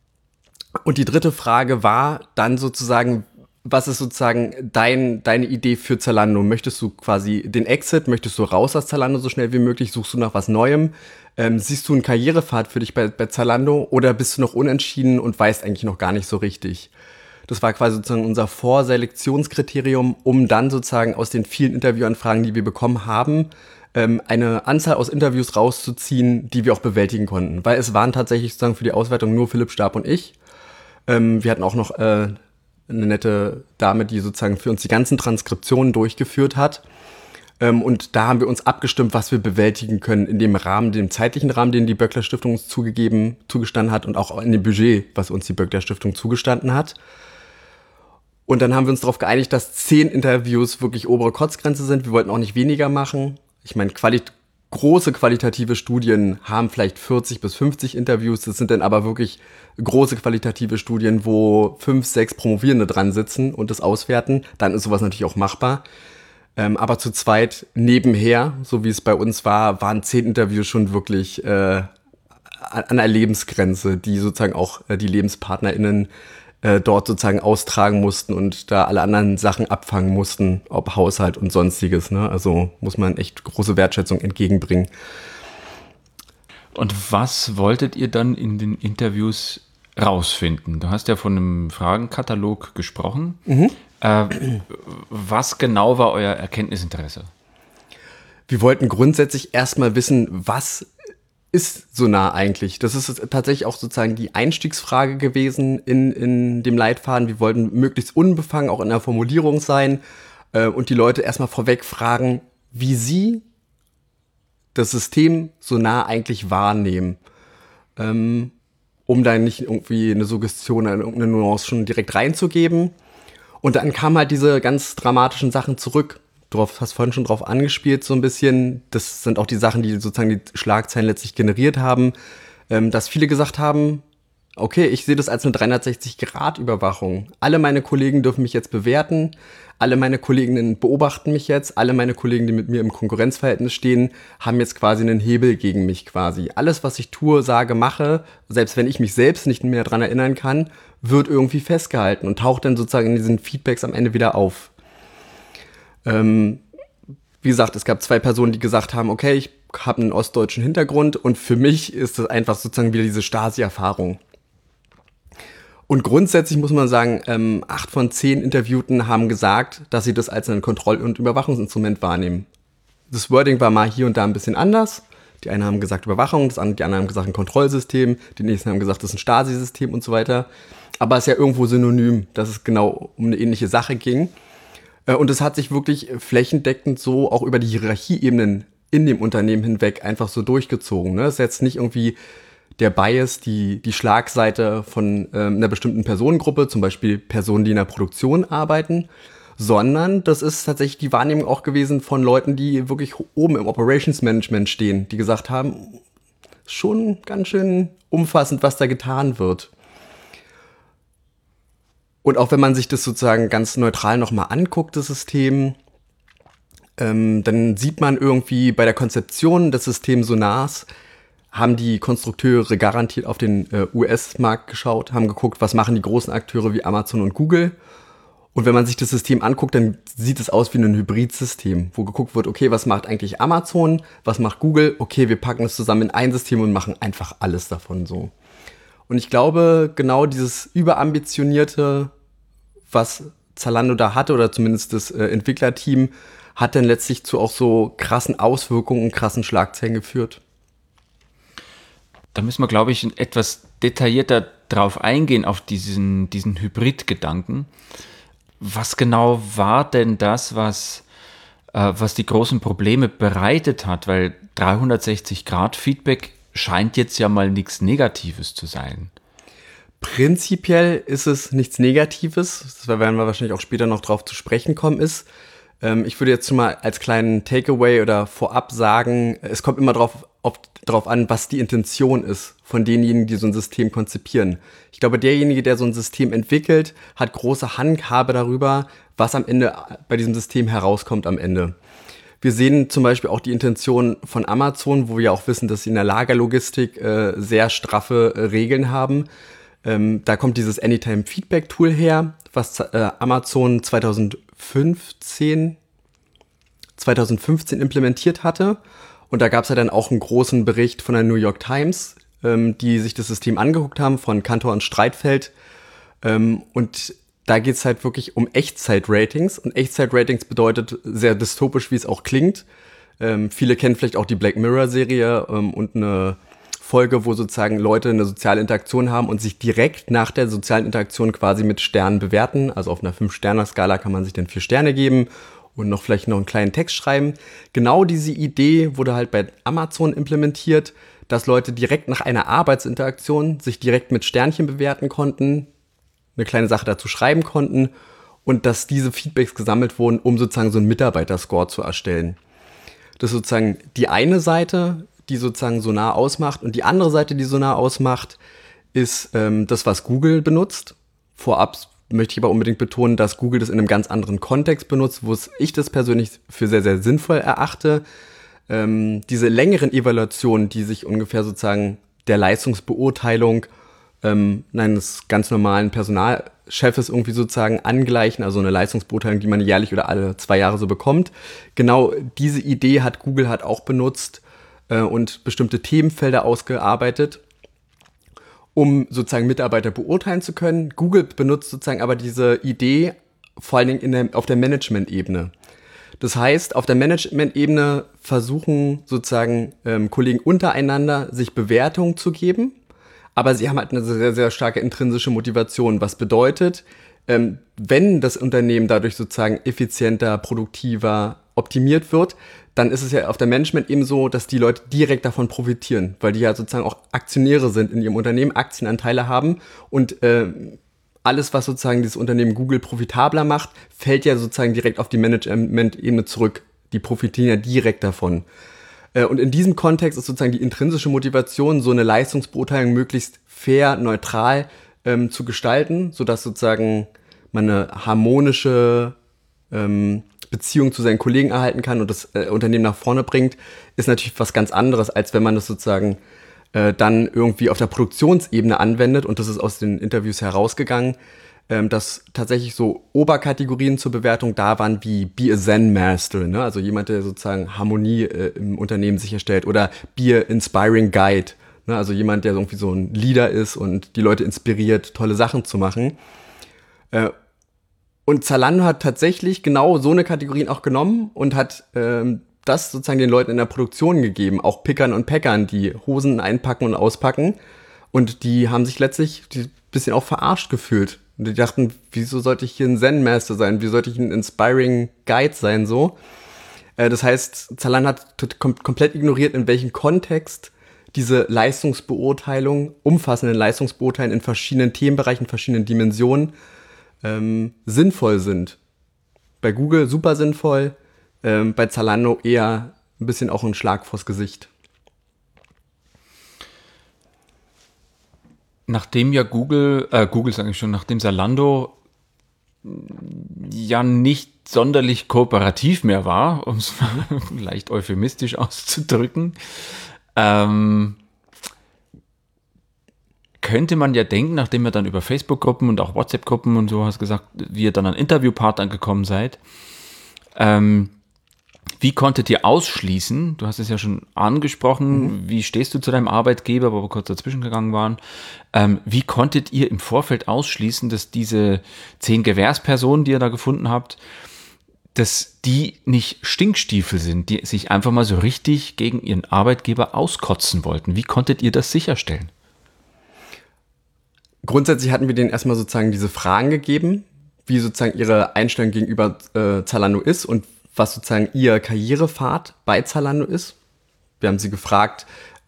[SPEAKER 3] die dritte Frage war dann sozusagen, was ist sozusagen deine Idee für Zalando? Möchtest du quasi den Exit, möchtest du raus aus Zalando so schnell wie möglich? Suchst du nach was Neuem? Siehst du einen Karrierepfad für dich bei Zalando oder bist du noch unentschieden und weißt eigentlich noch gar nicht so richtig? Das war quasi sozusagen unser Vorselektionskriterium, um dann sozusagen aus den vielen Interviewanfragen, die wir bekommen haben, eine Anzahl aus Interviews rauszuziehen, die wir auch bewältigen konnten. Weil es waren tatsächlich sozusagen für die Auswertung nur Philipp Stab und ich. Wir hatten auch noch eine nette Dame, die sozusagen für uns die ganzen Transkriptionen durchgeführt hat. Und da haben wir uns abgestimmt, was wir bewältigen können in dem Rahmen, dem zeitlichen Rahmen, den die Böckler Stiftung uns zugestanden hat und auch in dem Budget, was uns die Böckler Stiftung zugestanden hat. Und dann haben wir uns darauf geeinigt, dass 10 Interviews wirklich obere Kotzgrenze sind. Wir wollten auch nicht weniger machen. Ich meine, große qualitative Studien haben vielleicht 40 bis 50 Interviews. Das sind dann aber wirklich große qualitative Studien, wo 5, 6 Promovierende dran sitzen und das auswerten. Dann ist sowas natürlich auch machbar. Aber zu zweit nebenher, so wie es bei uns war, waren 10 Interviews schon wirklich an der Lebensgrenze, die sozusagen auch die LebenspartnerInnen dort sozusagen austragen mussten und da alle anderen Sachen abfangen mussten, ob Haushalt und sonstiges. Ne? Also muss man echt große Wertschätzung entgegenbringen.
[SPEAKER 2] Und was wolltet ihr dann in den Interviews rausfinden? Du hast ja von einem Fragenkatalog gesprochen. Mhm. Was genau war euer Erkenntnisinteresse?
[SPEAKER 3] Wir wollten grundsätzlich erstmal wissen, was ist Sonar eigentlich? Das ist tatsächlich auch sozusagen die Einstiegsfrage gewesen in dem Leitfaden. Wir wollten möglichst unbefangen auch in der Formulierung sein und die Leute erstmal vorweg fragen, wie sie das System Sonar eigentlich wahrnehmen, um da nicht irgendwie eine Suggestion, irgendeine Nuance schon direkt reinzugeben. Und dann kamen halt diese ganz dramatischen Sachen zurück. Du hast vorhin schon drauf angespielt, so ein bisschen. Das sind auch die Sachen, die sozusagen die Schlagzeilen letztlich generiert haben. Dass viele gesagt haben, okay, ich sehe das als eine 360-Grad-Überwachung. Alle meine Kollegen dürfen mich jetzt bewerten, alle meine Kolleginnen beobachten mich jetzt, alle meine Kollegen, die mit mir im Konkurrenzverhältnis stehen, haben jetzt quasi einen Hebel gegen mich quasi. Alles, was ich tue, sage, mache, selbst wenn ich mich selbst nicht mehr daran erinnern kann, wird irgendwie festgehalten und taucht dann sozusagen in diesen Feedbacks am Ende wieder auf. Wie gesagt, es gab 2 Personen, die gesagt haben, okay, ich habe einen ostdeutschen Hintergrund und für mich ist das einfach sozusagen wieder diese Stasi-Erfahrung. Und grundsätzlich muss man sagen, 8 von 10 Interviewten haben gesagt, dass sie das als ein Kontroll- und Überwachungsinstrument wahrnehmen. Das Wording war mal hier und da ein bisschen anders. Die einen haben gesagt Überwachung, die anderen haben gesagt ein Kontrollsystem, die nächsten haben gesagt, das ist ein Stasi-System und so weiter. Aber es ist ja irgendwo synonym, dass es genau um eine ähnliche Sache ging. Und es hat sich wirklich flächendeckend so auch über die Hierarchieebenen in dem Unternehmen hinweg einfach so durchgezogen. Ne? Es ist jetzt nicht irgendwie der Bias, die Schlagseite von einer bestimmten Personengruppe, zum Beispiel Personen, die in der Produktion arbeiten, sondern das ist tatsächlich die Wahrnehmung auch gewesen von Leuten, die wirklich oben im Operations Management stehen, die gesagt haben, schon ganz schön umfassend, was da getan wird. Und auch wenn man sich das sozusagen ganz neutral nochmal anguckt, das System, dann sieht man irgendwie bei der Konzeption des Systems Sonars, haben die Konstrukteure garantiert auf den US-Markt geschaut, haben geguckt, was machen die großen Akteure wie Amazon und Google. Und wenn man sich das System anguckt, dann sieht es aus wie ein Hybridsystem, wo geguckt wird, okay, was macht eigentlich Amazon, was macht Google? Okay, wir packen es zusammen in ein System und machen einfach alles davon so. Und ich glaube, genau dieses überambitionierte, was Zalando da hatte, oder zumindest das Entwicklerteam, hat dann letztlich zu auch so krassen Auswirkungen und krassen Schlagzeilen geführt.
[SPEAKER 2] Da müssen wir, glaube ich, etwas detaillierter drauf eingehen, auf diesen Hybrid-Gedanken. Was genau war denn das, was die großen Probleme bereitet hat? Weil 360-Grad-Feedback scheint jetzt ja mal nichts Negatives zu sein.
[SPEAKER 3] Prinzipiell ist es nichts Negatives, da werden wir wahrscheinlich auch später noch drauf zu sprechen kommen, ist, ich würde jetzt schon mal als kleinen Takeaway oder vorab sagen, es kommt immer drauf an, was die Intention ist von denjenigen, die so ein System konzipieren. Ich glaube, derjenige, der so ein System entwickelt, hat große Handhabe darüber, was am Ende bei diesem System herauskommt am Ende. Wir sehen zum Beispiel auch die Intention von Amazon, wo wir auch wissen, dass sie in der Lagerlogistik sehr straffe Regeln haben. Da kommt dieses Anytime-Feedback-Tool her, was Amazon 2015 implementiert hatte. Und da gab es ja dann auch einen großen Bericht von der New York Times, die sich das System angeguckt haben, von Kantor und Streitfeld. Und da geht es halt wirklich um Echtzeit-Ratings. Und Echtzeit-Ratings bedeutet, sehr dystopisch, wie es auch klingt. Viele kennen vielleicht auch die Black Mirror-Serie und eine Folge, wo sozusagen Leute eine soziale Interaktion haben und sich direkt nach der sozialen Interaktion quasi mit Sternen bewerten. Also auf einer 5-Sterne-Skala kann man sich dann 4 Sterne geben und vielleicht noch einen kleinen Text schreiben. Genau diese Idee wurde halt bei Amazon implementiert, dass Leute direkt nach einer Arbeitsinteraktion sich direkt mit Sternchen bewerten konnten, eine kleine Sache dazu schreiben konnten und dass diese Feedbacks gesammelt wurden, um sozusagen so einen Mitarbeiterscore zu erstellen. Das ist sozusagen die eine Seite, die sozusagen Sonar ausmacht. Und die andere Seite, die Sonar ausmacht, ist das, was Google benutzt. Vorab möchte ich aber unbedingt betonen, dass Google das in einem ganz anderen Kontext benutzt, wo ich das persönlich für sehr, sehr sinnvoll erachte. Diese längeren Evaluationen, die sich ungefähr sozusagen der Leistungsbeurteilung eines ganz normalen Personalchefs irgendwie sozusagen angleichen, also eine Leistungsbeurteilung, die man jährlich oder alle 2 Jahre so bekommt. Genau diese Idee hat Google halt auch benutzt und bestimmte Themenfelder ausgearbeitet, um sozusagen Mitarbeiter beurteilen zu können. Google benutzt sozusagen aber diese Idee vor allen Dingen auf der Management-Ebene. Das heißt, auf der Management-Ebene versuchen sozusagen Kollegen untereinander sich Bewertungen zu geben, aber sie haben halt eine sehr, sehr starke intrinsische Motivation, was bedeutet, wenn das Unternehmen dadurch sozusagen effizienter, produktiver, optimiert wird, dann ist es ja auf der Management-Ebene so, dass die Leute direkt davon profitieren, weil die ja sozusagen auch Aktionäre sind in ihrem Unternehmen, Aktienanteile haben und alles, was sozusagen dieses Unternehmen Google profitabler macht, fällt ja sozusagen direkt auf die Management-Ebene zurück. Die profitieren ja direkt davon. Und in diesem Kontext ist sozusagen die intrinsische Motivation, so eine Leistungsbeurteilung möglichst fair, neutral zu gestalten, sodass sozusagen man eine harmonische Beziehung zu seinen Kollegen erhalten kann und das Unternehmen nach vorne bringt, ist natürlich was ganz anderes, als wenn man das sozusagen dann irgendwie auf der Produktionsebene anwendet. Und das ist aus den Interviews herausgegangen, dass tatsächlich so Oberkategorien zur Bewertung da waren wie Be a Zen Master, ne? Also jemand, der sozusagen Harmonie im Unternehmen sicherstellt, oder Be a Inspiring Guide, ne? Also jemand, der irgendwie so ein Leader ist und die Leute inspiriert, tolle Sachen zu machen. Und Zalando hat tatsächlich genau so eine Kategorien auch genommen und hat das sozusagen den Leuten in der Produktion gegeben, auch Pickern und Packern, die Hosen einpacken und auspacken. Und die haben sich letztlich ein bisschen auch verarscht gefühlt. Und die dachten, wieso sollte ich hier ein Zen-Master sein? Wie sollte ich ein Inspiring Guide sein? So. Das heißt, Zalando hat komplett ignoriert, in welchem Kontext diese Leistungsbeurteilung, umfassenden Leistungsbeurteilungen in verschiedenen Themenbereichen, verschiedenen Dimensionen sinnvoll sind. Bei Google super sinnvoll, bei Zalando eher ein bisschen auch ein Schlag vors Gesicht.
[SPEAKER 2] Nachdem ja nachdem Zalando ja nicht sonderlich kooperativ mehr war, um es mal leicht euphemistisch auszudrücken, könnte man ja denken, nachdem ihr dann über Facebook-Gruppen und auch WhatsApp-Gruppen und so hast gesagt, wie ihr dann an Interviewpartnern gekommen seid, wie konntet ihr ausschließen, du hast es ja schon angesprochen, wie stehst du zu deinem Arbeitgeber, wo wir kurz dazwischen gegangen waren, wie konntet ihr im Vorfeld ausschließen, dass diese 10 Gewährspersonen, die ihr da gefunden habt, dass die nicht Stinkstiefel sind, die sich einfach mal so richtig gegen ihren Arbeitgeber auskotzen wollten? Wie konntet ihr das sicherstellen?
[SPEAKER 3] Grundsätzlich hatten wir denen erstmal sozusagen diese Fragen gegeben, wie sozusagen ihre Einstellung gegenüber Zalando ist und was sozusagen ihr Karrierepfad bei Zalando ist. Wir haben sie gefragt,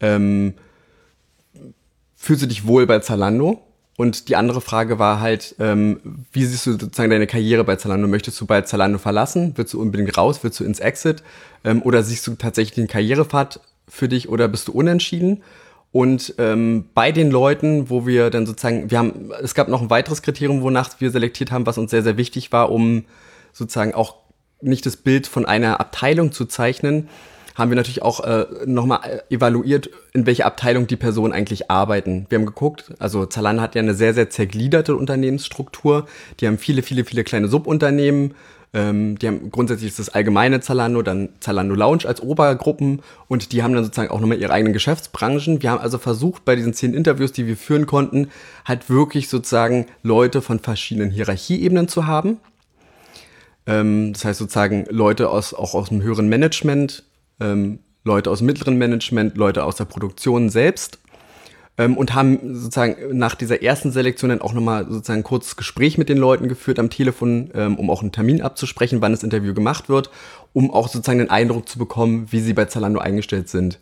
[SPEAKER 3] fühlst du dich wohl bei Zalando? Und die andere Frage war halt, wie siehst du sozusagen deine Karriere bei Zalando? Möchtest du bald Zalando verlassen? Willst du unbedingt raus? Willst du ins Exit? Oder siehst du tatsächlich den Karrierepfad für dich oder bist du unentschieden? Und bei den Leuten, wo wir dann sozusagen, es gab noch ein weiteres Kriterium, wonach wir selektiert haben, was uns sehr, sehr wichtig war, um sozusagen auch nicht das Bild von einer Abteilung zu zeichnen, haben wir natürlich auch nochmal evaluiert, in welcher Abteilung die Personen eigentlich arbeiten. Wir haben geguckt, also Zalando hat ja eine sehr, sehr zergliederte Unternehmensstruktur. Die haben viele, viele, viele kleine Subunternehmen. Die haben grundsätzlich das allgemeine Zalando, dann Zalando Lounge als Obergruppen und die haben dann sozusagen auch nochmal ihre eigenen Geschäftsbranchen. Wir haben also versucht, bei diesen 10 Interviews, die wir führen konnten, halt wirklich sozusagen Leute von verschiedenen Hierarchieebenen zu haben. Das heißt sozusagen Leute auch aus dem höheren Management, Leute aus dem mittleren Management, Leute aus der Produktion selbst und haben sozusagen nach dieser ersten Selektion dann auch nochmal sozusagen ein kurzes Gespräch mit den Leuten geführt am Telefon, um auch einen Termin abzusprechen, wann das Interview gemacht wird, um auch sozusagen den Eindruck zu bekommen, wie sie bei Zalando eingestellt sind.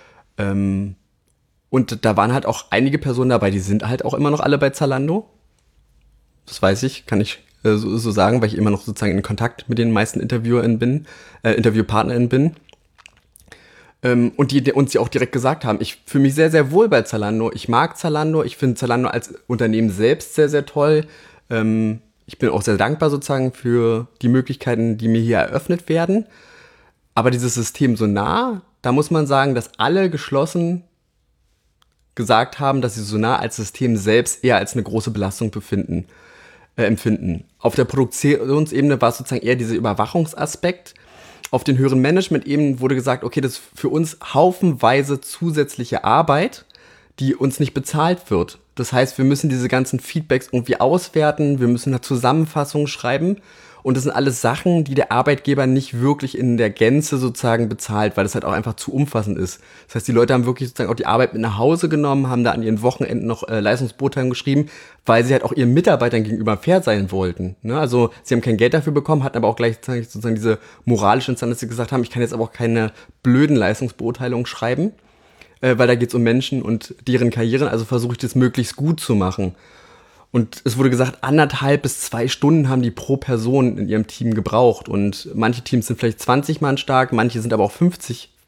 [SPEAKER 3] Und da waren halt auch einige Personen dabei, die sind halt auch immer noch alle bei Zalando. Das weiß ich, kann ich so sagen, weil ich immer noch sozusagen in Kontakt mit den meisten Interviewpartnerinnen bin. Und die uns ja auch direkt gesagt haben, ich fühle mich sehr, sehr wohl bei Zalando. Ich mag Zalando. Ich finde Zalando als Unternehmen selbst sehr, sehr toll. Ich bin auch sehr dankbar sozusagen für die Möglichkeiten, die mir hier eröffnet werden. Aber dieses System Sonar, da muss man sagen, dass alle geschlossen gesagt haben, dass sie Sonar als System selbst eher als eine große Belastung empfinden. Auf der Produktionsebene war es sozusagen eher dieser Überwachungsaspekt. Auf den höheren Management-Ebenen wurde gesagt, okay, das ist für uns haufenweise zusätzliche Arbeit, die uns nicht bezahlt wird. Das heißt, wir müssen diese ganzen Feedbacks irgendwie auswerten, wir müssen eine Zusammenfassung schreiben und das sind alles Sachen, die der Arbeitgeber nicht wirklich in der Gänze sozusagen bezahlt, weil das halt auch einfach zu umfassend ist. Das heißt, die Leute haben wirklich sozusagen auch die Arbeit mit nach Hause genommen, haben da an ihren Wochenenden noch Leistungsbeurteilungen geschrieben, weil sie halt auch ihren Mitarbeitern gegenüber fair sein wollten. Ne? Also sie haben kein Geld dafür bekommen, hatten aber auch gleichzeitig sozusagen diese moralische Instanz, dass sie gesagt haben, ich kann jetzt aber auch keine blöden Leistungsbeurteilungen schreiben, weil da geht es um Menschen und deren Karrieren, also versuche ich das möglichst gut zu machen. Und es wurde gesagt, 1,5 bis 2 Stunden haben die pro Person in ihrem Team gebraucht. Und manche Teams sind vielleicht 20 Mann stark, manche sind aber auch 50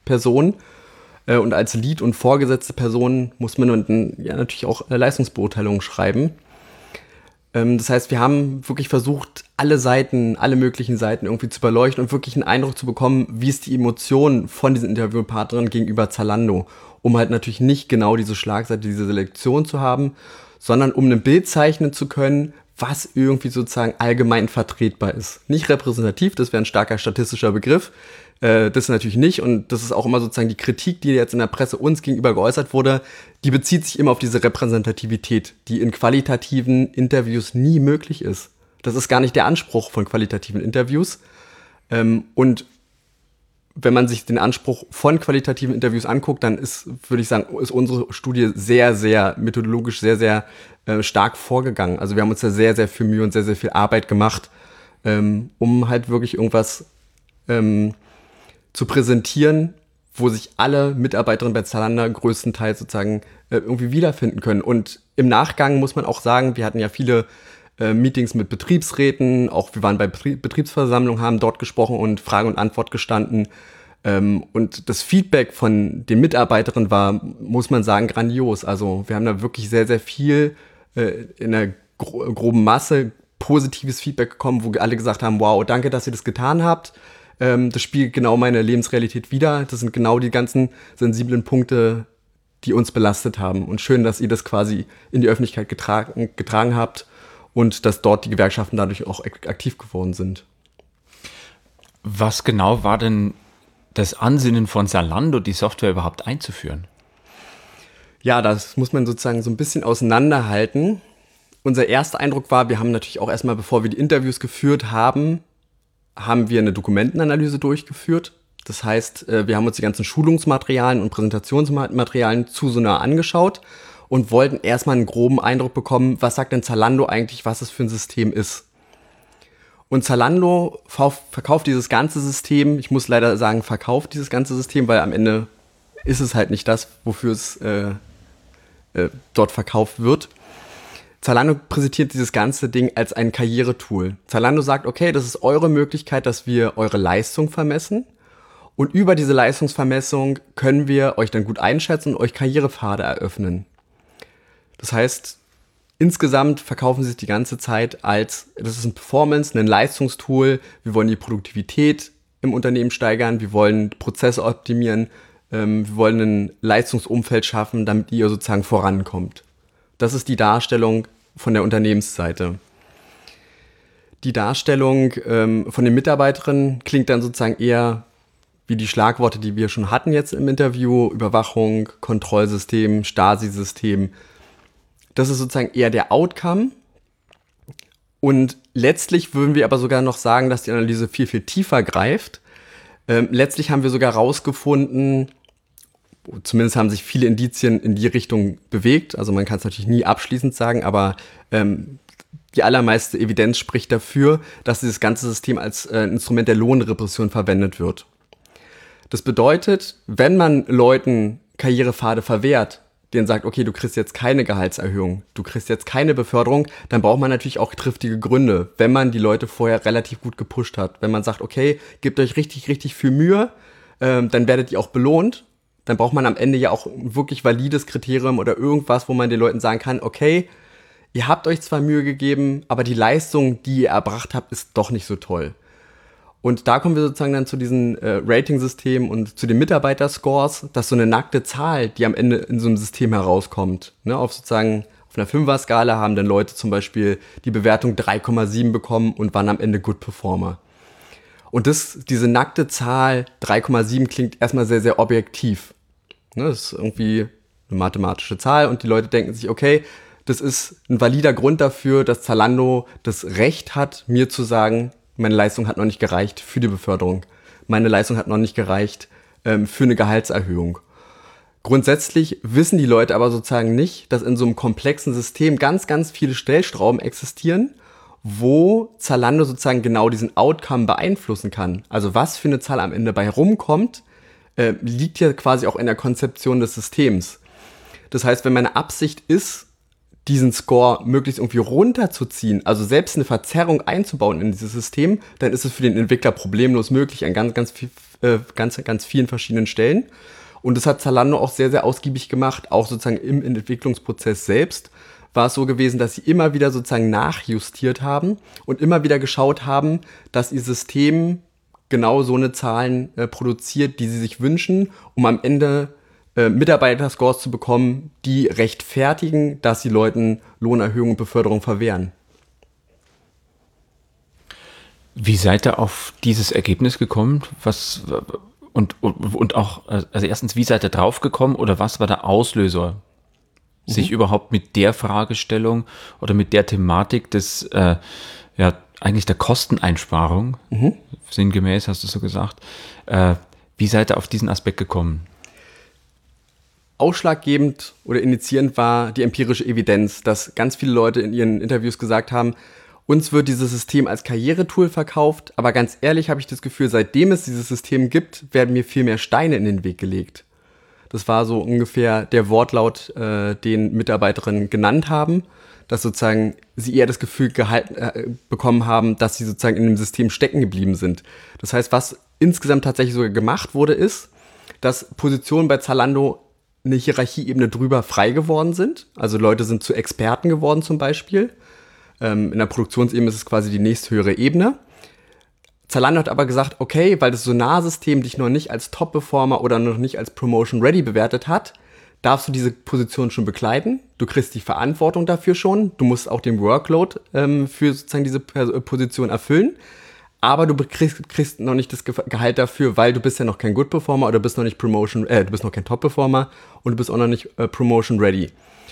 [SPEAKER 3] Person. Und als Lead und vorgesetzte Person muss man natürlich auch Leistungsbeurteilungen schreiben. Das heißt, wir haben wirklich versucht, alle möglichen Seiten irgendwie zu beleuchten und wirklich einen Eindruck zu bekommen, wie ist die Emotion von diesen Interviewpartnerinnen gegenüber Zalando, um halt natürlich nicht genau diese Schlagseite, diese Selektion zu haben, sondern um ein Bild zeichnen zu können, was irgendwie sozusagen allgemein vertretbar ist. Nicht repräsentativ, das wäre ein starker statistischer Begriff, das natürlich nicht, und das ist auch immer sozusagen die Kritik, die jetzt in der Presse uns gegenüber geäußert wurde, die bezieht sich immer auf diese Repräsentativität, die in qualitativen Interviews nie möglich ist. Das ist gar nicht der Anspruch von qualitativen Interviews. Und wenn man sich den Anspruch von qualitativen Interviews anguckt, dann würde ich sagen, ist unsere Studie sehr, sehr methodologisch sehr, sehr stark vorgegangen. Also wir haben uns da sehr, sehr viel Mühe und sehr, sehr viel Arbeit gemacht, um halt wirklich irgendwas zu präsentieren, wo sich alle Mitarbeiterinnen bei Zalando größtenteils sozusagen irgendwie wiederfinden können. Und im Nachgang muss man auch sagen, wir hatten ja viele Meetings mit Betriebsräten, auch wir waren bei Betriebsversammlungen, haben dort gesprochen und Frage und Antwort gestanden. Und das Feedback von den Mitarbeiterinnen war, muss man sagen, grandios. Also wir haben da wirklich sehr, sehr viel in der groben Masse positives Feedback bekommen, wo alle gesagt haben, wow, danke, dass ihr das getan habt. Das spiegelt genau meine Lebensrealität wider. Das sind genau die ganzen sensiblen Punkte, die uns belastet haben. Und schön, dass ihr das quasi in die Öffentlichkeit getragen habt und dass dort die Gewerkschaften dadurch auch aktiv geworden sind.
[SPEAKER 2] Was genau war denn das Ansinnen von Zalando, die Software überhaupt einzuführen?
[SPEAKER 3] Ja, das muss man sozusagen so ein bisschen auseinanderhalten. Unser erster Eindruck war, wir haben natürlich auch erstmal, bevor wir die Interviews geführt haben wir eine Dokumentenanalyse durchgeführt. Das heißt, wir haben uns die ganzen Schulungsmaterialien und Präsentationsmaterialien zu so nah angeschaut und wollten erstmal einen groben Eindruck bekommen, was sagt denn Zalando eigentlich, was es für ein System ist. Und Zalando verkauft dieses ganze System, ich muss leider sagen, verkauft dieses ganze System, weil am Ende ist es halt nicht das, wofür es dort verkauft wird. Zalando präsentiert dieses ganze Ding als ein Karrieretool. Zalando sagt, okay, das ist eure Möglichkeit, dass wir eure Leistung vermessen. Und über diese Leistungsvermessung können wir euch dann gut einschätzen und euch Karrierepfade eröffnen. Das heißt, insgesamt verkaufen sie es die ganze Zeit als, das ist ein Performance, ein Leistungstool. Wir wollen die Produktivität im Unternehmen steigern, wir wollen Prozesse optimieren, wir wollen ein Leistungsumfeld schaffen, damit ihr sozusagen vorankommt. Das ist die Darstellung von der Unternehmensseite. Die Darstellung von den Mitarbeiterinnen klingt dann sozusagen eher wie die Schlagworte, die wir schon hatten jetzt im Interview: Überwachung, Kontrollsystem, Stasi-System. Das ist sozusagen eher der Outcome. Und letztlich würden wir aber sogar noch sagen, dass die Analyse viel, viel tiefer greift. Letztlich haben wir sogar rausgefunden, zumindest haben sich viele Indizien in die Richtung bewegt. Also man kann es natürlich nie abschließend sagen, aber die allermeiste Evidenz spricht dafür, dass dieses ganze System als Instrument der Lohnrepression verwendet wird. Das bedeutet, wenn man Leuten Karrierepfade verwehrt, denen sagt, okay, du kriegst jetzt keine Gehaltserhöhung, du kriegst jetzt keine Beförderung, dann braucht man natürlich auch triftige Gründe, wenn man die Leute vorher relativ gut gepusht hat. Wenn man sagt, okay, gebt euch richtig, richtig viel Mühe, dann werdet ihr auch belohnt. Dann braucht man am Ende ja auch ein wirklich valides Kriterium oder irgendwas, wo man den Leuten sagen kann, okay, ihr habt euch zwar Mühe gegeben, aber die Leistung, die ihr erbracht habt, ist doch nicht so toll. Und da kommen wir sozusagen dann zu diesen Rating-Systemen und zu den Mitarbeiterscores, dass so eine nackte Zahl, die am Ende in so einem System herauskommt, ne, auf einer 5er-Skala haben dann Leute zum Beispiel die Bewertung 3,7 bekommen und waren am Ende Good Performer. Und diese nackte Zahl 3,7 klingt erstmal sehr, sehr objektiv. Ne, das ist irgendwie eine mathematische Zahl und die Leute denken sich, okay, das ist ein valider Grund dafür, dass Zalando das Recht hat, mir zu sagen, meine Leistung hat noch nicht gereicht für die Beförderung. Meine Leistung hat noch nicht gereicht für eine Gehaltserhöhung. Grundsätzlich wissen die Leute aber sozusagen nicht, dass in so einem komplexen System ganz, ganz viele Stellschrauben existieren, wo Zalando sozusagen genau diesen Outcome beeinflussen kann. Also was für eine Zahl am Ende bei rumkommt, liegt ja quasi auch in der Konzeption des Systems. Das heißt, wenn meine Absicht ist, diesen Score möglichst irgendwie runterzuziehen, also selbst eine Verzerrung einzubauen in dieses System, dann ist es für den Entwickler problemlos möglich an ganz vielen verschiedenen Stellen. Und das hat Zalando auch sehr, sehr ausgiebig gemacht, auch sozusagen im Entwicklungsprozess selbst war es so gewesen, dass sie immer wieder sozusagen nachjustiert haben und immer wieder geschaut haben, dass ihr System genau so eine Zahlen produziert, die sie sich wünschen, um am Ende Mitarbeiterscores zu bekommen, die rechtfertigen, dass sie Leuten Lohnerhöhung und Beförderung verwehren.
[SPEAKER 2] Wie seid ihr auf dieses Ergebnis gekommen? Und auch, also erstens, wie seid ihr drauf gekommen oder was war der Auslöser, sich überhaupt mit der Fragestellung oder mit der Thematik des, eigentlich der Kosteneinsparung, sinngemäß hast du so gesagt, wie seid ihr auf diesen Aspekt gekommen?
[SPEAKER 3] Ausschlaggebend oder initiierend war die empirische Evidenz, dass ganz viele Leute in ihren Interviews gesagt haben, uns wird dieses System als Karrieretool verkauft, aber ganz ehrlich habe ich das Gefühl, seitdem es dieses System gibt, werden mir viel mehr Steine in den Weg gelegt. Das war so ungefähr der Wortlaut, den Mitarbeiterinnen genannt haben, dass sozusagen sie eher das Gefühl bekommen haben, dass sie sozusagen in dem System stecken geblieben sind. Das heißt, was insgesamt tatsächlich sogar gemacht wurde, ist, dass Positionen bei Zalando eine Hierarchieebene drüber frei geworden sind. Also Leute sind zu Experten geworden zum Beispiel. In der Produktionsebene ist es quasi die nächsthöhere Ebene. Zalando hat aber gesagt, okay, weil das Sonar-System dich noch nicht als Top-Performer oder noch nicht als Promotion-Ready bewertet hat, darfst du diese Position schon bekleiden. Du kriegst die Verantwortung dafür schon. Du musst auch den Workload für sozusagen diese Position erfüllen. Aber du kriegst noch nicht das Gehalt dafür, weil du bist ja noch kein Good Performer oder bist noch nicht du bist noch kein Top Performer und du bist auch noch nicht Promotion Ready.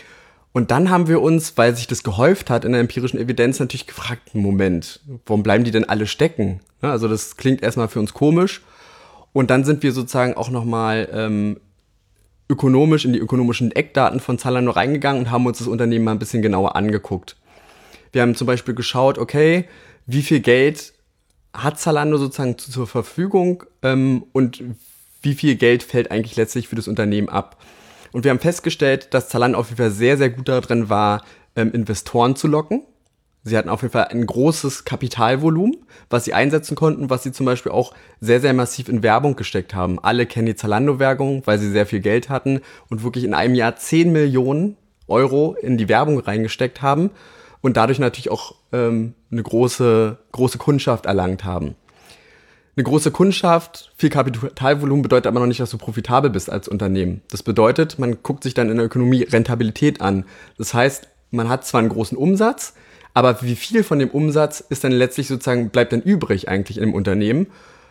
[SPEAKER 3] Und dann haben wir uns, weil sich das gehäuft hat in der empirischen Evidenz, natürlich gefragt, Moment, warum bleiben die denn alle stecken? Ja, also das klingt erstmal für uns komisch. Und dann sind wir sozusagen auch nochmal ökonomisch in die ökonomischen Eckdaten von Zalando reingegangen und haben uns das Unternehmen mal ein bisschen genauer angeguckt. Wir haben zum Beispiel geschaut, okay, wie viel Geld hat Zalando sozusagen zur Verfügung und wie viel Geld fällt eigentlich letztlich für das Unternehmen ab. Und wir haben festgestellt, dass Zalando auf jeden Fall sehr, sehr gut darin war, Investoren zu locken. Sie hatten auf jeden Fall ein großes Kapitalvolumen, was sie einsetzen konnten, was sie zum Beispiel auch sehr, sehr massiv in Werbung gesteckt haben. Alle kennen die Zalando-Werbung, weil sie sehr viel Geld hatten und wirklich in einem Jahr 10 Millionen Euro in die Werbung reingesteckt haben und dadurch natürlich auch eine große Kundschaft erlangt haben. Eine große Kundschaft, viel Kapitalvolumen bedeutet aber noch nicht, dass du profitabel bist als Unternehmen. Das bedeutet, man guckt sich dann in der Ökonomie Rentabilität an. Das heißt, man hat zwar einen großen Umsatz, aber wie viel von dem Umsatz ist dann letztlich sozusagen, bleibt dann übrig eigentlich im Unternehmen?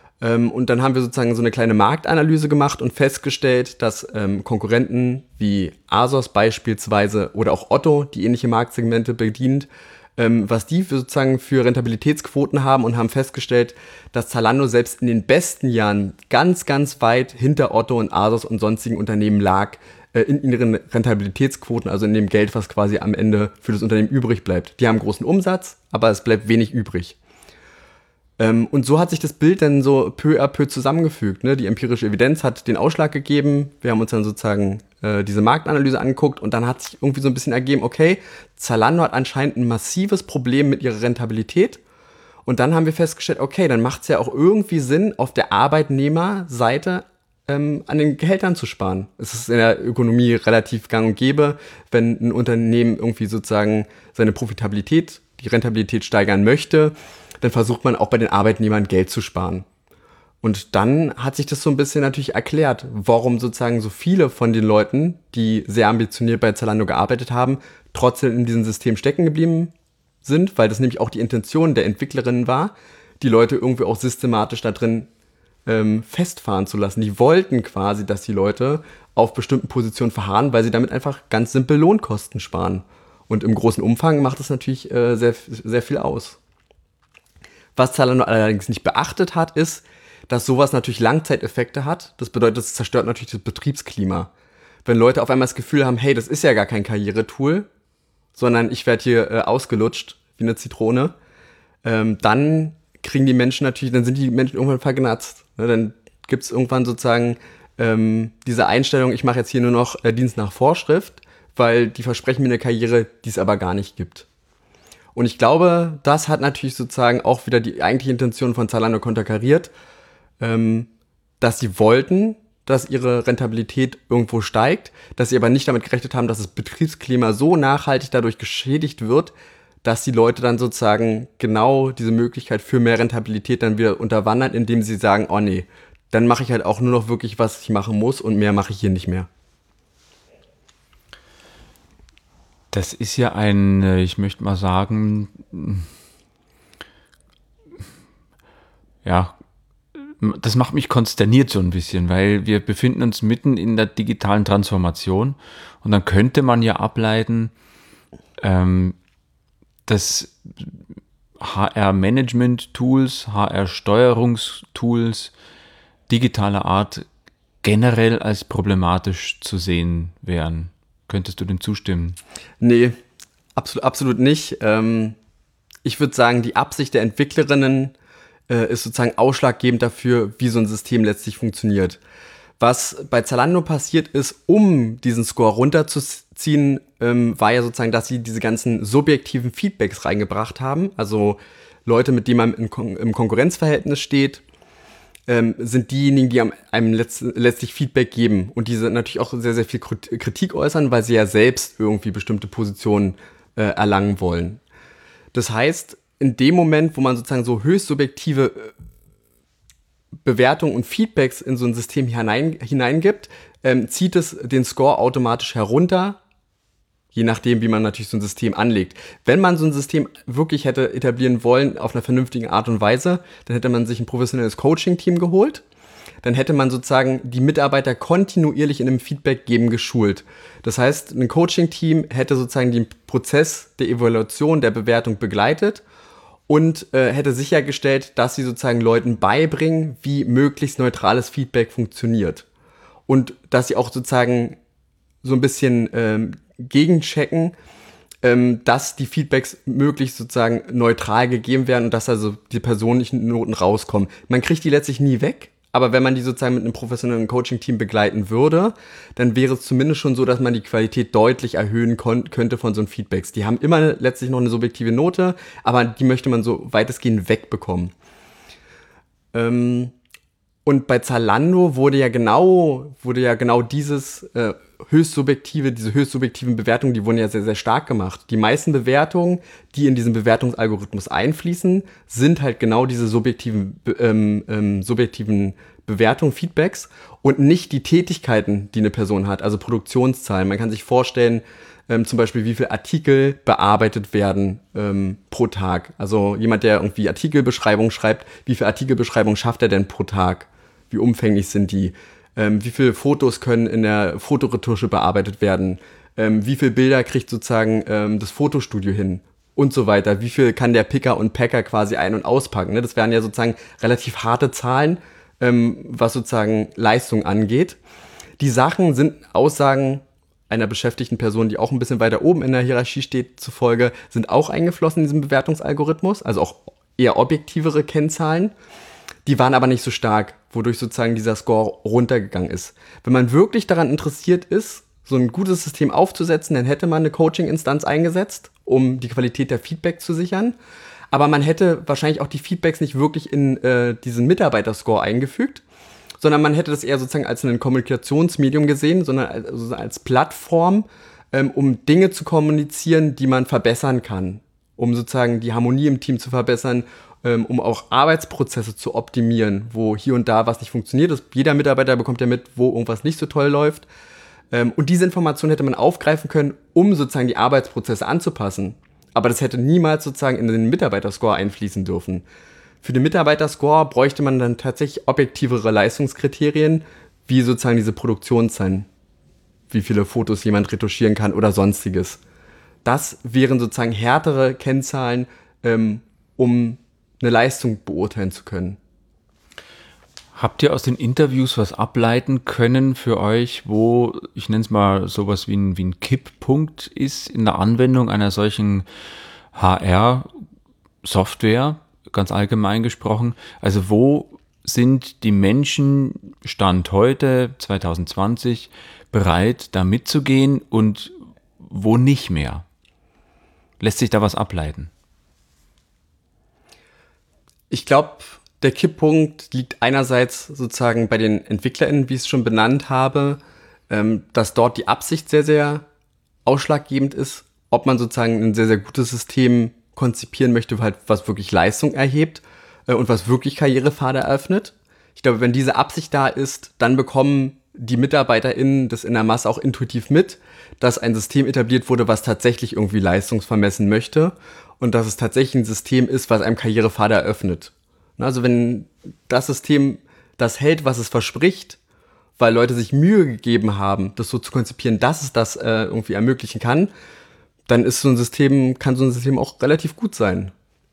[SPEAKER 3] Und dann haben wir sozusagen so eine kleine Marktanalyse gemacht und festgestellt, dass Konkurrenten wie ASOS beispielsweise oder auch Otto, die ähnliche Marktsegmente bedient, was die sozusagen für Rentabilitätsquoten haben und haben festgestellt, dass Zalando selbst in den besten Jahren ganz, ganz weit hinter Otto und ASOS und sonstigen Unternehmen lag in ihren Rentabilitätsquoten, also in dem Geld, was quasi am Ende für das Unternehmen übrig bleibt. Die haben großen Umsatz, aber es bleibt wenig übrig. Und so hat sich das Bild dann so peu à peu zusammengefügt. Ne? Die empirische Evidenz hat den Ausschlag gegeben. Wir haben uns dann sozusagen diese Marktanalyse angeguckt und dann hat sich irgendwie so ein bisschen ergeben, okay, Zalando hat anscheinend ein massives Problem mit ihrer Rentabilität. Und dann haben wir festgestellt, okay, dann macht es ja auch irgendwie Sinn, auf der Arbeitnehmerseite an den Gehältern zu sparen. Es ist in der Ökonomie relativ gang und gäbe, wenn ein Unternehmen irgendwie sozusagen seine Profitabilität, die Rentabilität steigern möchte, dann versucht man auch bei den Arbeitnehmern Geld zu sparen. Und dann hat sich das so ein bisschen natürlich erklärt, warum sozusagen so viele von den Leuten, die sehr ambitioniert bei Zalando gearbeitet haben, trotzdem in diesem System stecken geblieben sind, weil das nämlich auch die Intention der Entwicklerinnen war, die Leute irgendwie auch systematisch da drin festfahren zu lassen. Die wollten quasi, dass die Leute auf bestimmten Positionen verharren, weil sie damit einfach ganz simpel Lohnkosten sparen. Und im großen Umfang macht das natürlich sehr, sehr viel aus. Was Zalando allerdings nicht beachtet hat, ist, dass sowas natürlich Langzeiteffekte hat. Das bedeutet, es zerstört natürlich das Betriebsklima. Wenn Leute auf einmal das Gefühl haben, hey, das ist ja gar kein Karrieretool, sondern ich werde hier ausgelutscht wie eine Zitrone, dann kriegen die Menschen natürlich, dann sind die Menschen irgendwann vergnatzt. Ne? Dann gibt es irgendwann sozusagen diese Einstellung, ich mache jetzt hier nur noch Dienst nach Vorschrift, weil die versprechen mir eine Karriere, die es aber gar nicht gibt. Und ich glaube, das hat natürlich sozusagen auch wieder die eigentliche Intention von Zalando konterkariert, dass sie wollten, dass ihre Rentabilität irgendwo steigt, dass sie aber nicht damit gerechnet haben, dass das Betriebsklima so nachhaltig dadurch geschädigt wird, dass die Leute dann sozusagen genau diese Möglichkeit für mehr Rentabilität dann wieder unterwandern, indem sie sagen, oh nee, dann mache ich halt auch nur noch wirklich, was ich machen muss und mehr mache ich hier nicht mehr.
[SPEAKER 2] Das ist ja ich möchte mal sagen, ja, das macht mich konsterniert so ein bisschen, weil wir befinden uns mitten in der digitalen Transformation und dann könnte man ja ableiten, dass HR-Management-Tools, HR-Steuerungstools digitaler Art generell als problematisch zu sehen wären. Könntest du dem zustimmen?
[SPEAKER 3] Nee, absolut nicht. Ich würde sagen, die Absicht der Entwicklerinnen ist sozusagen ausschlaggebend dafür, wie so ein System letztlich funktioniert. Was bei Zalando passiert ist, um diesen Score runterzuziehen, war ja sozusagen, dass sie diese ganzen subjektiven Feedbacks reingebracht haben. Also Leute, mit denen man im Konkurrenzverhältnis steht, sind diejenigen, die einem letztlich Feedback geben und diese natürlich auch sehr, sehr viel Kritik äußern, weil sie ja selbst irgendwie bestimmte Positionen erlangen wollen. Das heißt, in dem Moment, wo man sozusagen so höchst subjektive Bewertungen und Feedbacks in so ein System hineingibt, zieht es den Score automatisch herunter, je nachdem, wie man natürlich so ein System anlegt. Wenn man so ein System wirklich hätte etablieren wollen auf einer vernünftigen Art und Weise, dann hätte man sich ein professionelles Coaching-Team geholt. Dann hätte man sozusagen die Mitarbeiter kontinuierlich in einem Feedback geben geschult. Das heißt, ein Coaching-Team hätte sozusagen den Prozess der Evaluation, der Bewertung begleitet und hätte sichergestellt, dass sie sozusagen Leuten beibringen, wie möglichst neutrales Feedback funktioniert. Und dass sie auch sozusagen so ein bisschen gegenchecken, dass die Feedbacks möglichst sozusagen neutral gegeben werden und dass also die persönlichen Noten rauskommen. Man kriegt die letztlich nie weg, aber wenn man die sozusagen mit einem professionellen Coaching-Team begleiten würde, dann wäre es zumindest schon so, dass man die Qualität deutlich erhöhen könnte von so einen Feedbacks. Die haben immer letztlich noch eine subjektive Note, aber die möchte man so weitestgehend wegbekommen. Und bei Zalando wurde ja genau diese höchst subjektiven Bewertungen, die wurden ja sehr, sehr stark gemacht. Die meisten Bewertungen, die in diesen Bewertungsalgorithmus einfließen, sind halt genau diese subjektiven Bewertungen, Feedbacks und nicht die Tätigkeiten, die eine Person hat, also Produktionszahlen. Man kann sich vorstellen, zum Beispiel, wie viele Artikel bearbeitet werden pro Tag. Also jemand, der irgendwie Artikelbeschreibungen schreibt, wie viele Artikelbeschreibungen schafft er denn pro Tag? Wie umfänglich sind die? Wie viele Fotos können in der Fotoretusche bearbeitet werden? Wie viele Bilder kriegt sozusagen das Fotostudio hin? Und so weiter. Wie viel kann der Picker und Packer quasi ein- und auspacken? Ne? Das wären ja sozusagen relativ harte Zahlen, was sozusagen Leistung angeht. Die Sachen sind Aussagen einer beschäftigten Person, die auch ein bisschen weiter oben in der Hierarchie steht, zufolge, sind auch eingeflossen in diesen Bewertungsalgorithmus, also auch eher objektivere Kennzahlen. Die waren aber nicht so stark, wodurch sozusagen dieser Score runtergegangen ist. Wenn man wirklich daran interessiert ist, so ein gutes System aufzusetzen, dann hätte man eine Coaching-Instanz eingesetzt, um die Qualität der Feedback zu sichern. Aber man hätte wahrscheinlich auch die Feedbacks nicht wirklich in diesen Mitarbeiterscore eingefügt, sondern man hätte das eher sozusagen als ein Kommunikationsmedium gesehen, sondern als Plattform, um Dinge zu kommunizieren, die man verbessern kann, um sozusagen die Harmonie im Team zu verbessern, um auch Arbeitsprozesse zu optimieren, wo hier und da was nicht funktioniert. Jeder Mitarbeiter bekommt ja mit, wo irgendwas nicht so toll läuft. Und diese Information hätte man aufgreifen können, um sozusagen die Arbeitsprozesse anzupassen. Aber das hätte niemals sozusagen in den Mitarbeiterscore einfließen dürfen. Für den Mitarbeiterscore bräuchte man dann tatsächlich objektivere Leistungskriterien, wie sozusagen diese Produktionszahlen, wie viele Fotos jemand retuschieren kann oder sonstiges. Das wären sozusagen härtere Kennzahlen, um eine Leistung beurteilen zu können.
[SPEAKER 2] Habt ihr aus den Interviews was ableiten können für euch, wo, ich nenne es mal sowas wie ein Kipppunkt ist in der Anwendung einer solchen HR-Software, ganz allgemein gesprochen? Also wo sind die Menschen, Stand heute, 2020, bereit, da mitzugehen und wo nicht mehr? Lässt sich da was ableiten?
[SPEAKER 3] Ich glaube, der Kipppunkt liegt einerseits sozusagen bei den EntwicklerInnen, wie ich es schon benannt habe, dass dort die Absicht sehr, sehr ausschlaggebend ist, ob man sozusagen ein sehr, sehr gutes System konzipieren möchte, halt, was wirklich Leistung erhebt und was wirklich Karrierepfade eröffnet. Ich glaube, wenn diese Absicht da ist, dann bekommen die MitarbeiterInnen das in der Masse auch intuitiv mit, dass ein System etabliert wurde, was tatsächlich irgendwie leistungsvermessen möchte und dass es tatsächlich ein System ist, was einem Karrierepfade eröffnet. Also wenn das System das hält, was es verspricht, weil Leute sich Mühe gegeben haben, das so zu konzipieren, dass es das irgendwie ermöglichen kann, dann ist kann so ein System auch relativ gut sein.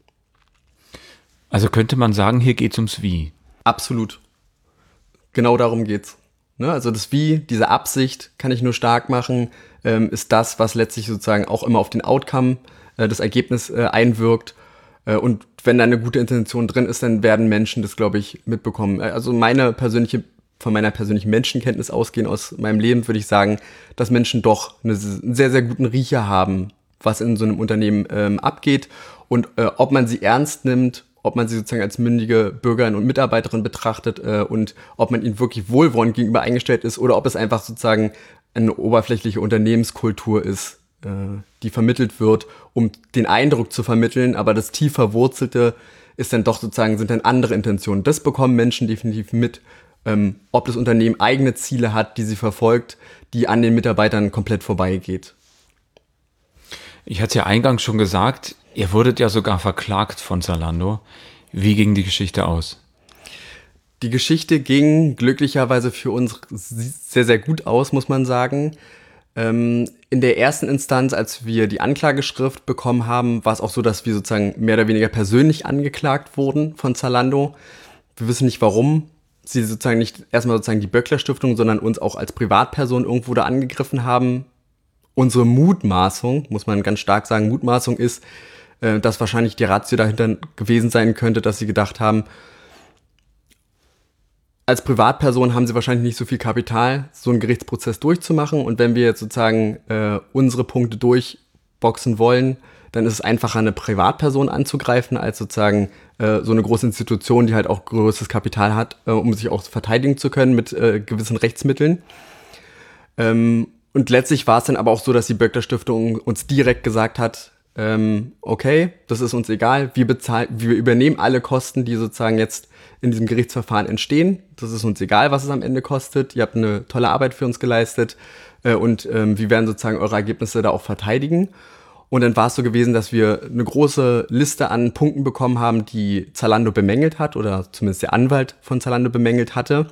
[SPEAKER 2] Also könnte man sagen, hier geht es ums Wie.
[SPEAKER 3] Absolut. Genau darum geht's. Ne? Also das Wie, diese Absicht kann ich nur stark machen, ist das, was letztlich sozusagen auch immer auf den Outcome, das Ergebnis einwirkt. Und wenn da eine gute Intention drin ist, dann werden Menschen das, glaube ich, mitbekommen. Also von meiner persönlichen Menschenkenntnis ausgehend aus meinem Leben würde ich sagen, dass Menschen doch einen sehr, sehr guten Riecher haben, was in so einem Unternehmen abgeht. Und ob man sie ernst nimmt, ob man sie sozusagen als mündige Bürgerin und Mitarbeiterin betrachtet und ob man ihnen wirklich wohlwollend gegenüber eingestellt ist oder ob es einfach sozusagen eine oberflächliche Unternehmenskultur ist, die vermittelt wird, um den Eindruck zu vermitteln, aber das tief Verwurzelte ist dann doch sozusagen, sind dann andere Intentionen. Das bekommen Menschen definitiv mit, ob das Unternehmen eigene Ziele hat, die sie verfolgt, die an den Mitarbeitern komplett vorbeigeht.
[SPEAKER 2] Ich hatte es ja eingangs schon gesagt, ihr wurdet ja sogar verklagt von Zalando. Wie ging die Geschichte aus?
[SPEAKER 3] Die Geschichte ging glücklicherweise für uns sehr, sehr gut aus, muss man sagen. In der ersten Instanz, als wir die Anklageschrift bekommen haben, war es auch so, dass wir sozusagen mehr oder weniger persönlich angeklagt wurden von Zalando. Wir wissen nicht, warum sie sozusagen nicht erstmal sozusagen die Böckler-Stiftung, sondern uns auch als Privatperson irgendwo da angegriffen haben. Unsere Mutmaßung, muss man ganz stark sagen, Mutmaßung ist, dass wahrscheinlich die Ratio dahinter gewesen sein könnte, dass sie gedacht haben, als Privatperson haben sie wahrscheinlich nicht so viel Kapital, so einen Gerichtsprozess durchzumachen. Und wenn wir jetzt sozusagen unsere Punkte durchboxen wollen, dann ist es einfacher, eine Privatperson anzugreifen, als sozusagen so eine große Institution, die halt auch größeres Kapital hat, um sich auch verteidigen zu können mit gewissen Rechtsmitteln. Und letztlich war es dann aber auch so, dass die Böckler Stiftung uns direkt gesagt hat, okay, das ist uns egal, wir übernehmen alle Kosten, die sozusagen jetzt in diesem Gerichtsverfahren entstehen. Das ist uns egal, was es am Ende kostet. Ihr habt eine tolle Arbeit für uns geleistet und wir werden sozusagen eure Ergebnisse da auch verteidigen. Und dann war es so gewesen, dass wir eine große Liste an Punkten bekommen haben, die Zalando bemängelt hat oder zumindest der Anwalt von Zalando bemängelt hatte.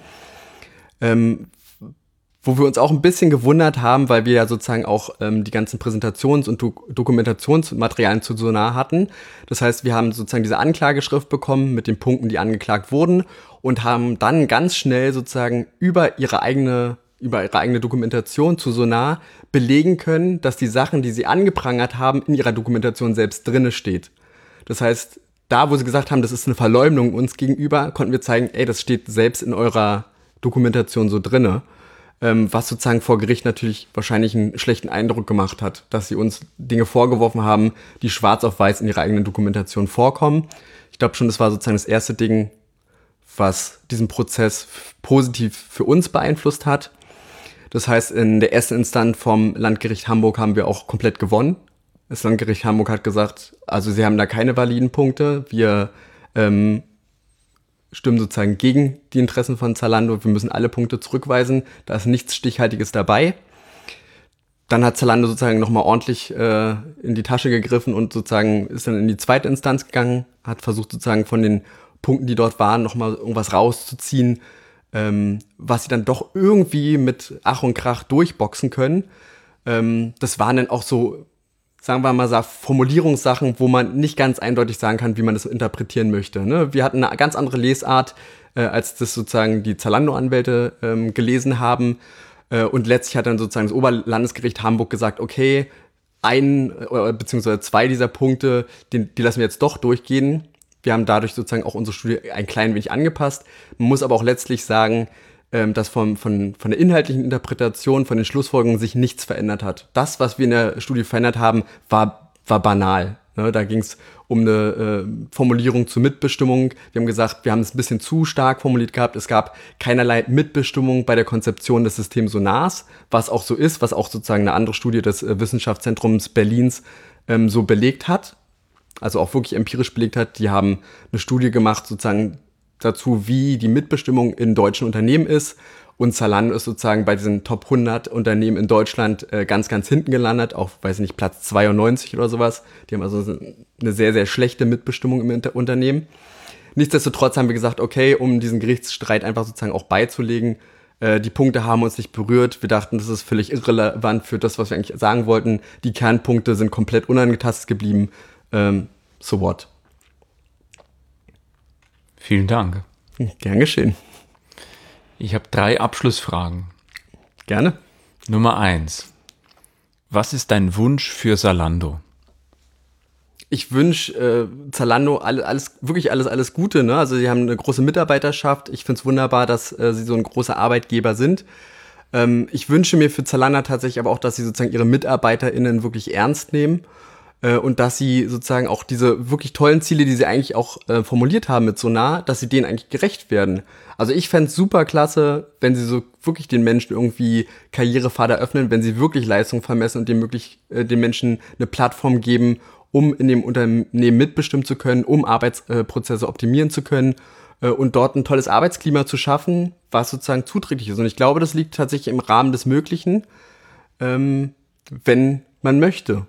[SPEAKER 3] Wo wir uns auch ein bisschen gewundert haben, weil wir ja sozusagen auch die ganzen Präsentations- und Dokumentationsmaterialien zu Sonar hatten. Das heißt, wir haben sozusagen diese Anklageschrift bekommen mit den Punkten, die angeklagt wurden und haben dann ganz schnell sozusagen über ihre eigene Dokumentation zu Sonar belegen können, dass die Sachen, die sie angeprangert haben, in ihrer Dokumentation selbst drinne steht. Das heißt, da, wo sie gesagt haben, das ist eine Verleumdung uns gegenüber, konnten wir zeigen, ey, das steht selbst in eurer Dokumentation so drinne. Was sozusagen vor Gericht natürlich wahrscheinlich einen schlechten Eindruck gemacht hat, dass sie uns Dinge vorgeworfen haben, die schwarz auf weiß in ihrer eigenen Dokumentation vorkommen. Ich glaube schon, das war sozusagen das erste Ding, was diesen Prozess positiv für uns beeinflusst hat. Das heißt, in der ersten Instanz vom Landgericht Hamburg haben wir auch komplett gewonnen. Das Landgericht Hamburg hat gesagt, also sie haben da keine validen Punkte, wir stimmen sozusagen gegen die Interessen von Zalando. Wir müssen alle Punkte zurückweisen. Da ist nichts Stichhaltiges dabei. Dann hat Zalando sozusagen nochmal ordentlich in die Tasche gegriffen und sozusagen ist dann in die zweite Instanz gegangen, hat versucht sozusagen von den Punkten, die dort waren, nochmal irgendwas rauszuziehen, was sie dann doch irgendwie mit Ach und Krach durchboxen können. Das waren dann auch so, sagen wir mal, Formulierungssachen, wo man nicht ganz eindeutig sagen kann, wie man das interpretieren möchte. Ne? Wir hatten eine ganz andere Lesart, als das sozusagen die Zalando-Anwälte gelesen haben. Und letztlich hat dann sozusagen das Oberlandesgericht Hamburg gesagt, okay, beziehungsweise zwei dieser Punkte, die lassen wir jetzt doch durchgehen. Wir haben dadurch sozusagen auch unsere Studie ein klein wenig angepasst. Man muss aber auch letztlich sagen, dass von der inhaltlichen Interpretation, von den Schlussfolgerungen sich nichts verändert hat. Das, was wir in der Studie verändert haben, war banal. Ne? Da ging es um eine Formulierung zur Mitbestimmung. Wir haben gesagt, wir haben es ein bisschen zu stark formuliert gehabt. Es gab keinerlei Mitbestimmung bei der Konzeption des Systems SONAS, was auch so ist, was auch sozusagen eine andere Studie des Wissenschaftszentrums Berlins so belegt hat. Also auch wirklich empirisch belegt hat. Die haben eine Studie gemacht sozusagen dazu, wie die Mitbestimmung in deutschen Unternehmen ist. Und Zalando ist sozusagen bei diesen Top 100 Unternehmen in Deutschland ganz, ganz hinten gelandet, auf, weiß ich nicht, Platz 92 oder sowas. Die haben also eine sehr, sehr schlechte Mitbestimmung im Unternehmen. Nichtsdestotrotz haben wir gesagt, okay, um diesen Gerichtsstreit einfach sozusagen auch beizulegen, die Punkte haben uns nicht berührt. Wir dachten, das ist völlig irrelevant für das, was wir eigentlich sagen wollten. Die Kernpunkte sind komplett unangetastet geblieben. So what?
[SPEAKER 2] Vielen Dank.
[SPEAKER 3] Gern geschehen.
[SPEAKER 2] Ich habe 3 Abschlussfragen.
[SPEAKER 3] Gerne.
[SPEAKER 2] Nummer 1. Was ist dein Wunsch für Zalando?
[SPEAKER 3] Ich wünsche Zalando wirklich alles Gute. Ne? Also sie haben eine große Mitarbeiterschaft. Ich finde es wunderbar, dass sie so ein großer Arbeitgeber sind. Ich wünsche mir für Zalando tatsächlich aber auch, dass sie sozusagen ihre MitarbeiterInnen wirklich ernst nehmen. Und dass sie sozusagen auch diese wirklich tollen Ziele, die sie eigentlich auch formuliert haben mit Sonar, dass sie denen eigentlich gerecht werden. Also ich fände es super klasse, wenn sie so wirklich den Menschen irgendwie Karrierepfade eröffnen, wenn sie wirklich Leistung vermessen und den Menschen eine Plattform geben, um in dem Unternehmen mitbestimmen zu können, um Arbeitsprozesse optimieren zu können und dort ein tolles Arbeitsklima zu schaffen, was sozusagen zuträglich ist. Und ich glaube, das liegt tatsächlich im Rahmen des Möglichen, wenn man möchte.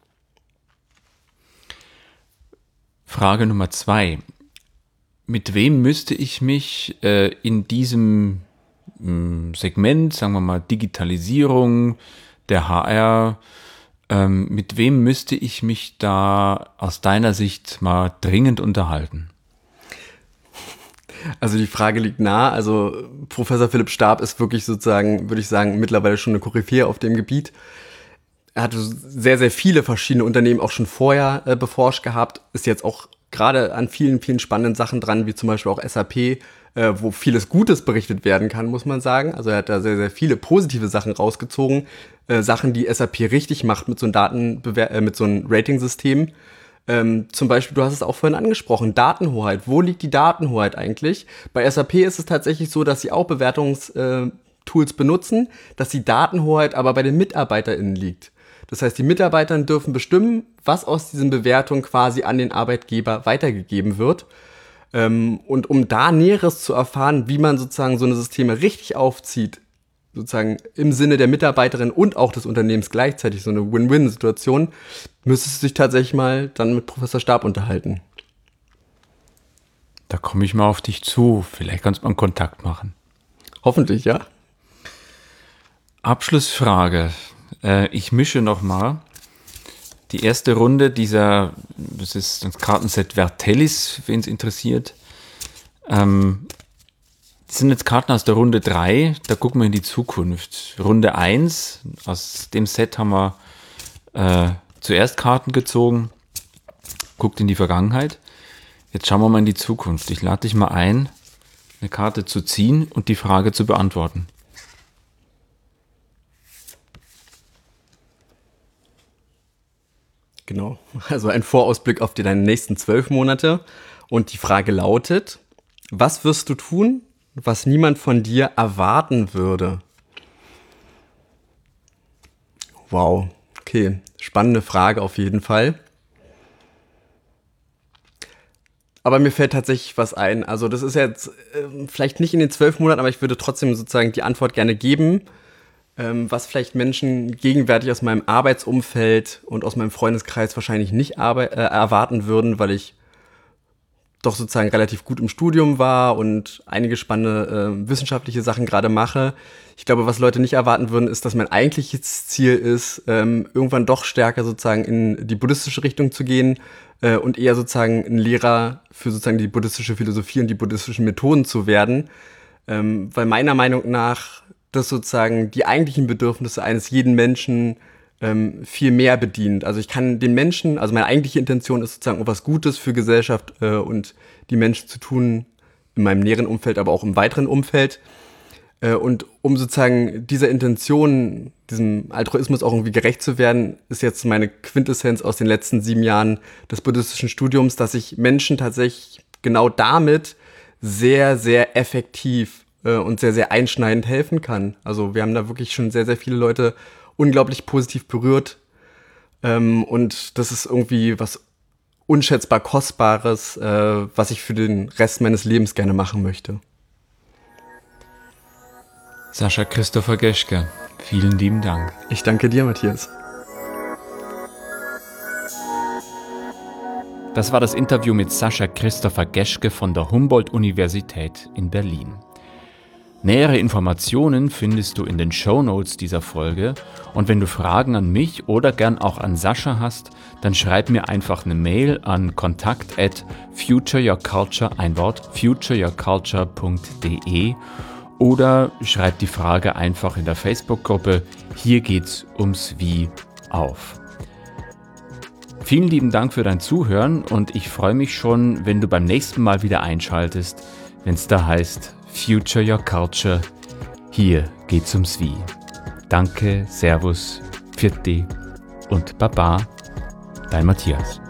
[SPEAKER 2] Frage Nummer 2. Mit wem müsste ich mich in diesem Segment, sagen wir mal Digitalisierung, der HR, mit wem müsste ich mich da aus deiner Sicht mal dringend unterhalten?
[SPEAKER 3] Also die Frage liegt nahe. Also Professor Philipp Stab ist wirklich sozusagen, würde ich sagen, mittlerweile schon eine Koryphäe auf dem Gebiet. Er hatte sehr, sehr viele verschiedene Unternehmen auch schon vorher beforscht gehabt, ist jetzt auch gerade an vielen, vielen spannenden Sachen dran, wie zum Beispiel auch SAP, wo vieles Gutes berichtet werden kann, muss man sagen. Also er hat da sehr, sehr viele positive Sachen rausgezogen, Sachen, die SAP richtig macht mit so einem mit so einem Rating-System. Zum Beispiel, du hast es auch vorhin angesprochen, Datenhoheit. Wo liegt die Datenhoheit eigentlich? Bei SAP ist es tatsächlich so, dass sie auch Bewertungstools benutzen, dass die Datenhoheit aber bei den MitarbeiterInnen liegt. Das heißt, die Mitarbeiter dürfen bestimmen, was aus diesen Bewertungen quasi an den Arbeitgeber weitergegeben wird. Und um da Näheres zu erfahren, wie man sozusagen so eine Systeme richtig aufzieht, sozusagen im Sinne der Mitarbeiterin und auch des Unternehmens gleichzeitig, so eine Win-Win-Situation, müsstest du dich tatsächlich mal dann mit Professor Stab unterhalten.
[SPEAKER 2] Da komme ich mal auf dich zu. Vielleicht kannst du mal einen Kontakt machen.
[SPEAKER 3] Hoffentlich, ja.
[SPEAKER 2] Abschlussfrage. Ich mische nochmal die erste Runde das ist das Kartenset Vertellis, wen es interessiert. Das sind jetzt Karten aus der Runde 3, da gucken wir in die Zukunft. Runde 1, aus dem Set haben wir zuerst Karten gezogen, guckt in die Vergangenheit. Jetzt schauen wir mal in die Zukunft. Ich lade dich mal ein, eine Karte zu ziehen und die Frage zu beantworten.
[SPEAKER 3] Genau, also ein Vorausblick auf deine nächsten 12 Monate. Und die Frage lautet, was wirst du tun, was niemand von dir erwarten würde? Wow, okay, spannende Frage auf jeden Fall. Aber mir fällt tatsächlich was ein. Also das ist jetzt vielleicht nicht in den 12 Monaten, aber ich würde trotzdem sozusagen die Antwort gerne geben, was vielleicht Menschen gegenwärtig aus meinem Arbeitsumfeld und aus meinem Freundeskreis wahrscheinlich nicht erwarten würden, weil ich doch sozusagen relativ gut im Studium war und einige spannende wissenschaftliche Sachen gerade mache. Ich glaube, was Leute nicht erwarten würden, ist, dass mein eigentliches Ziel ist, irgendwann doch stärker sozusagen in die buddhistische Richtung zu gehen und eher sozusagen ein Lehrer für sozusagen die buddhistische Philosophie und die buddhistischen Methoden zu werden. Weil meiner Meinung nach das sozusagen die eigentlichen Bedürfnisse eines jeden Menschen viel mehr bedient. Also ich kann den Menschen, also meine eigentliche Intention ist sozusagen etwas Gutes für Gesellschaft und die Menschen zu tun, in meinem näheren Umfeld, aber auch im weiteren Umfeld. Und um sozusagen dieser Intention, diesem Altruismus auch irgendwie gerecht zu werden, ist jetzt meine Quintessenz aus den letzten 7 Jahren des buddhistischen Studiums, dass ich Menschen tatsächlich genau damit sehr, sehr effektiv und sehr, sehr einschneidend helfen kann. Also wir haben da wirklich schon sehr, sehr viele Leute unglaublich positiv berührt. Und das ist irgendwie was unschätzbar Kostbares, was ich für den Rest meines Lebens gerne machen möchte.
[SPEAKER 2] Sascha Christopher Geschke, vielen lieben Dank.
[SPEAKER 3] Ich danke dir, Matthias.
[SPEAKER 2] Das war das Interview mit Sascha Christopher Geschke von der Humboldt-Universität in Berlin. Nähere Informationen findest du in den Shownotes dieser Folge und wenn du Fragen an mich oder gern auch an Sascha hast, dann schreib mir einfach eine Mail an kontakt@futureyourculture, ein Wort, futureyourculture.de oder schreib die Frage einfach in der Facebook-Gruppe Hier geht's ums Wie auf. Vielen lieben Dank für dein Zuhören und ich freue mich schon, wenn du beim nächsten Mal wieder einschaltest, wenn es da heißt Future Your Culture. Hier geht's ums Wie. Danke, Servus, Pfiat und Baba, dein Matthias.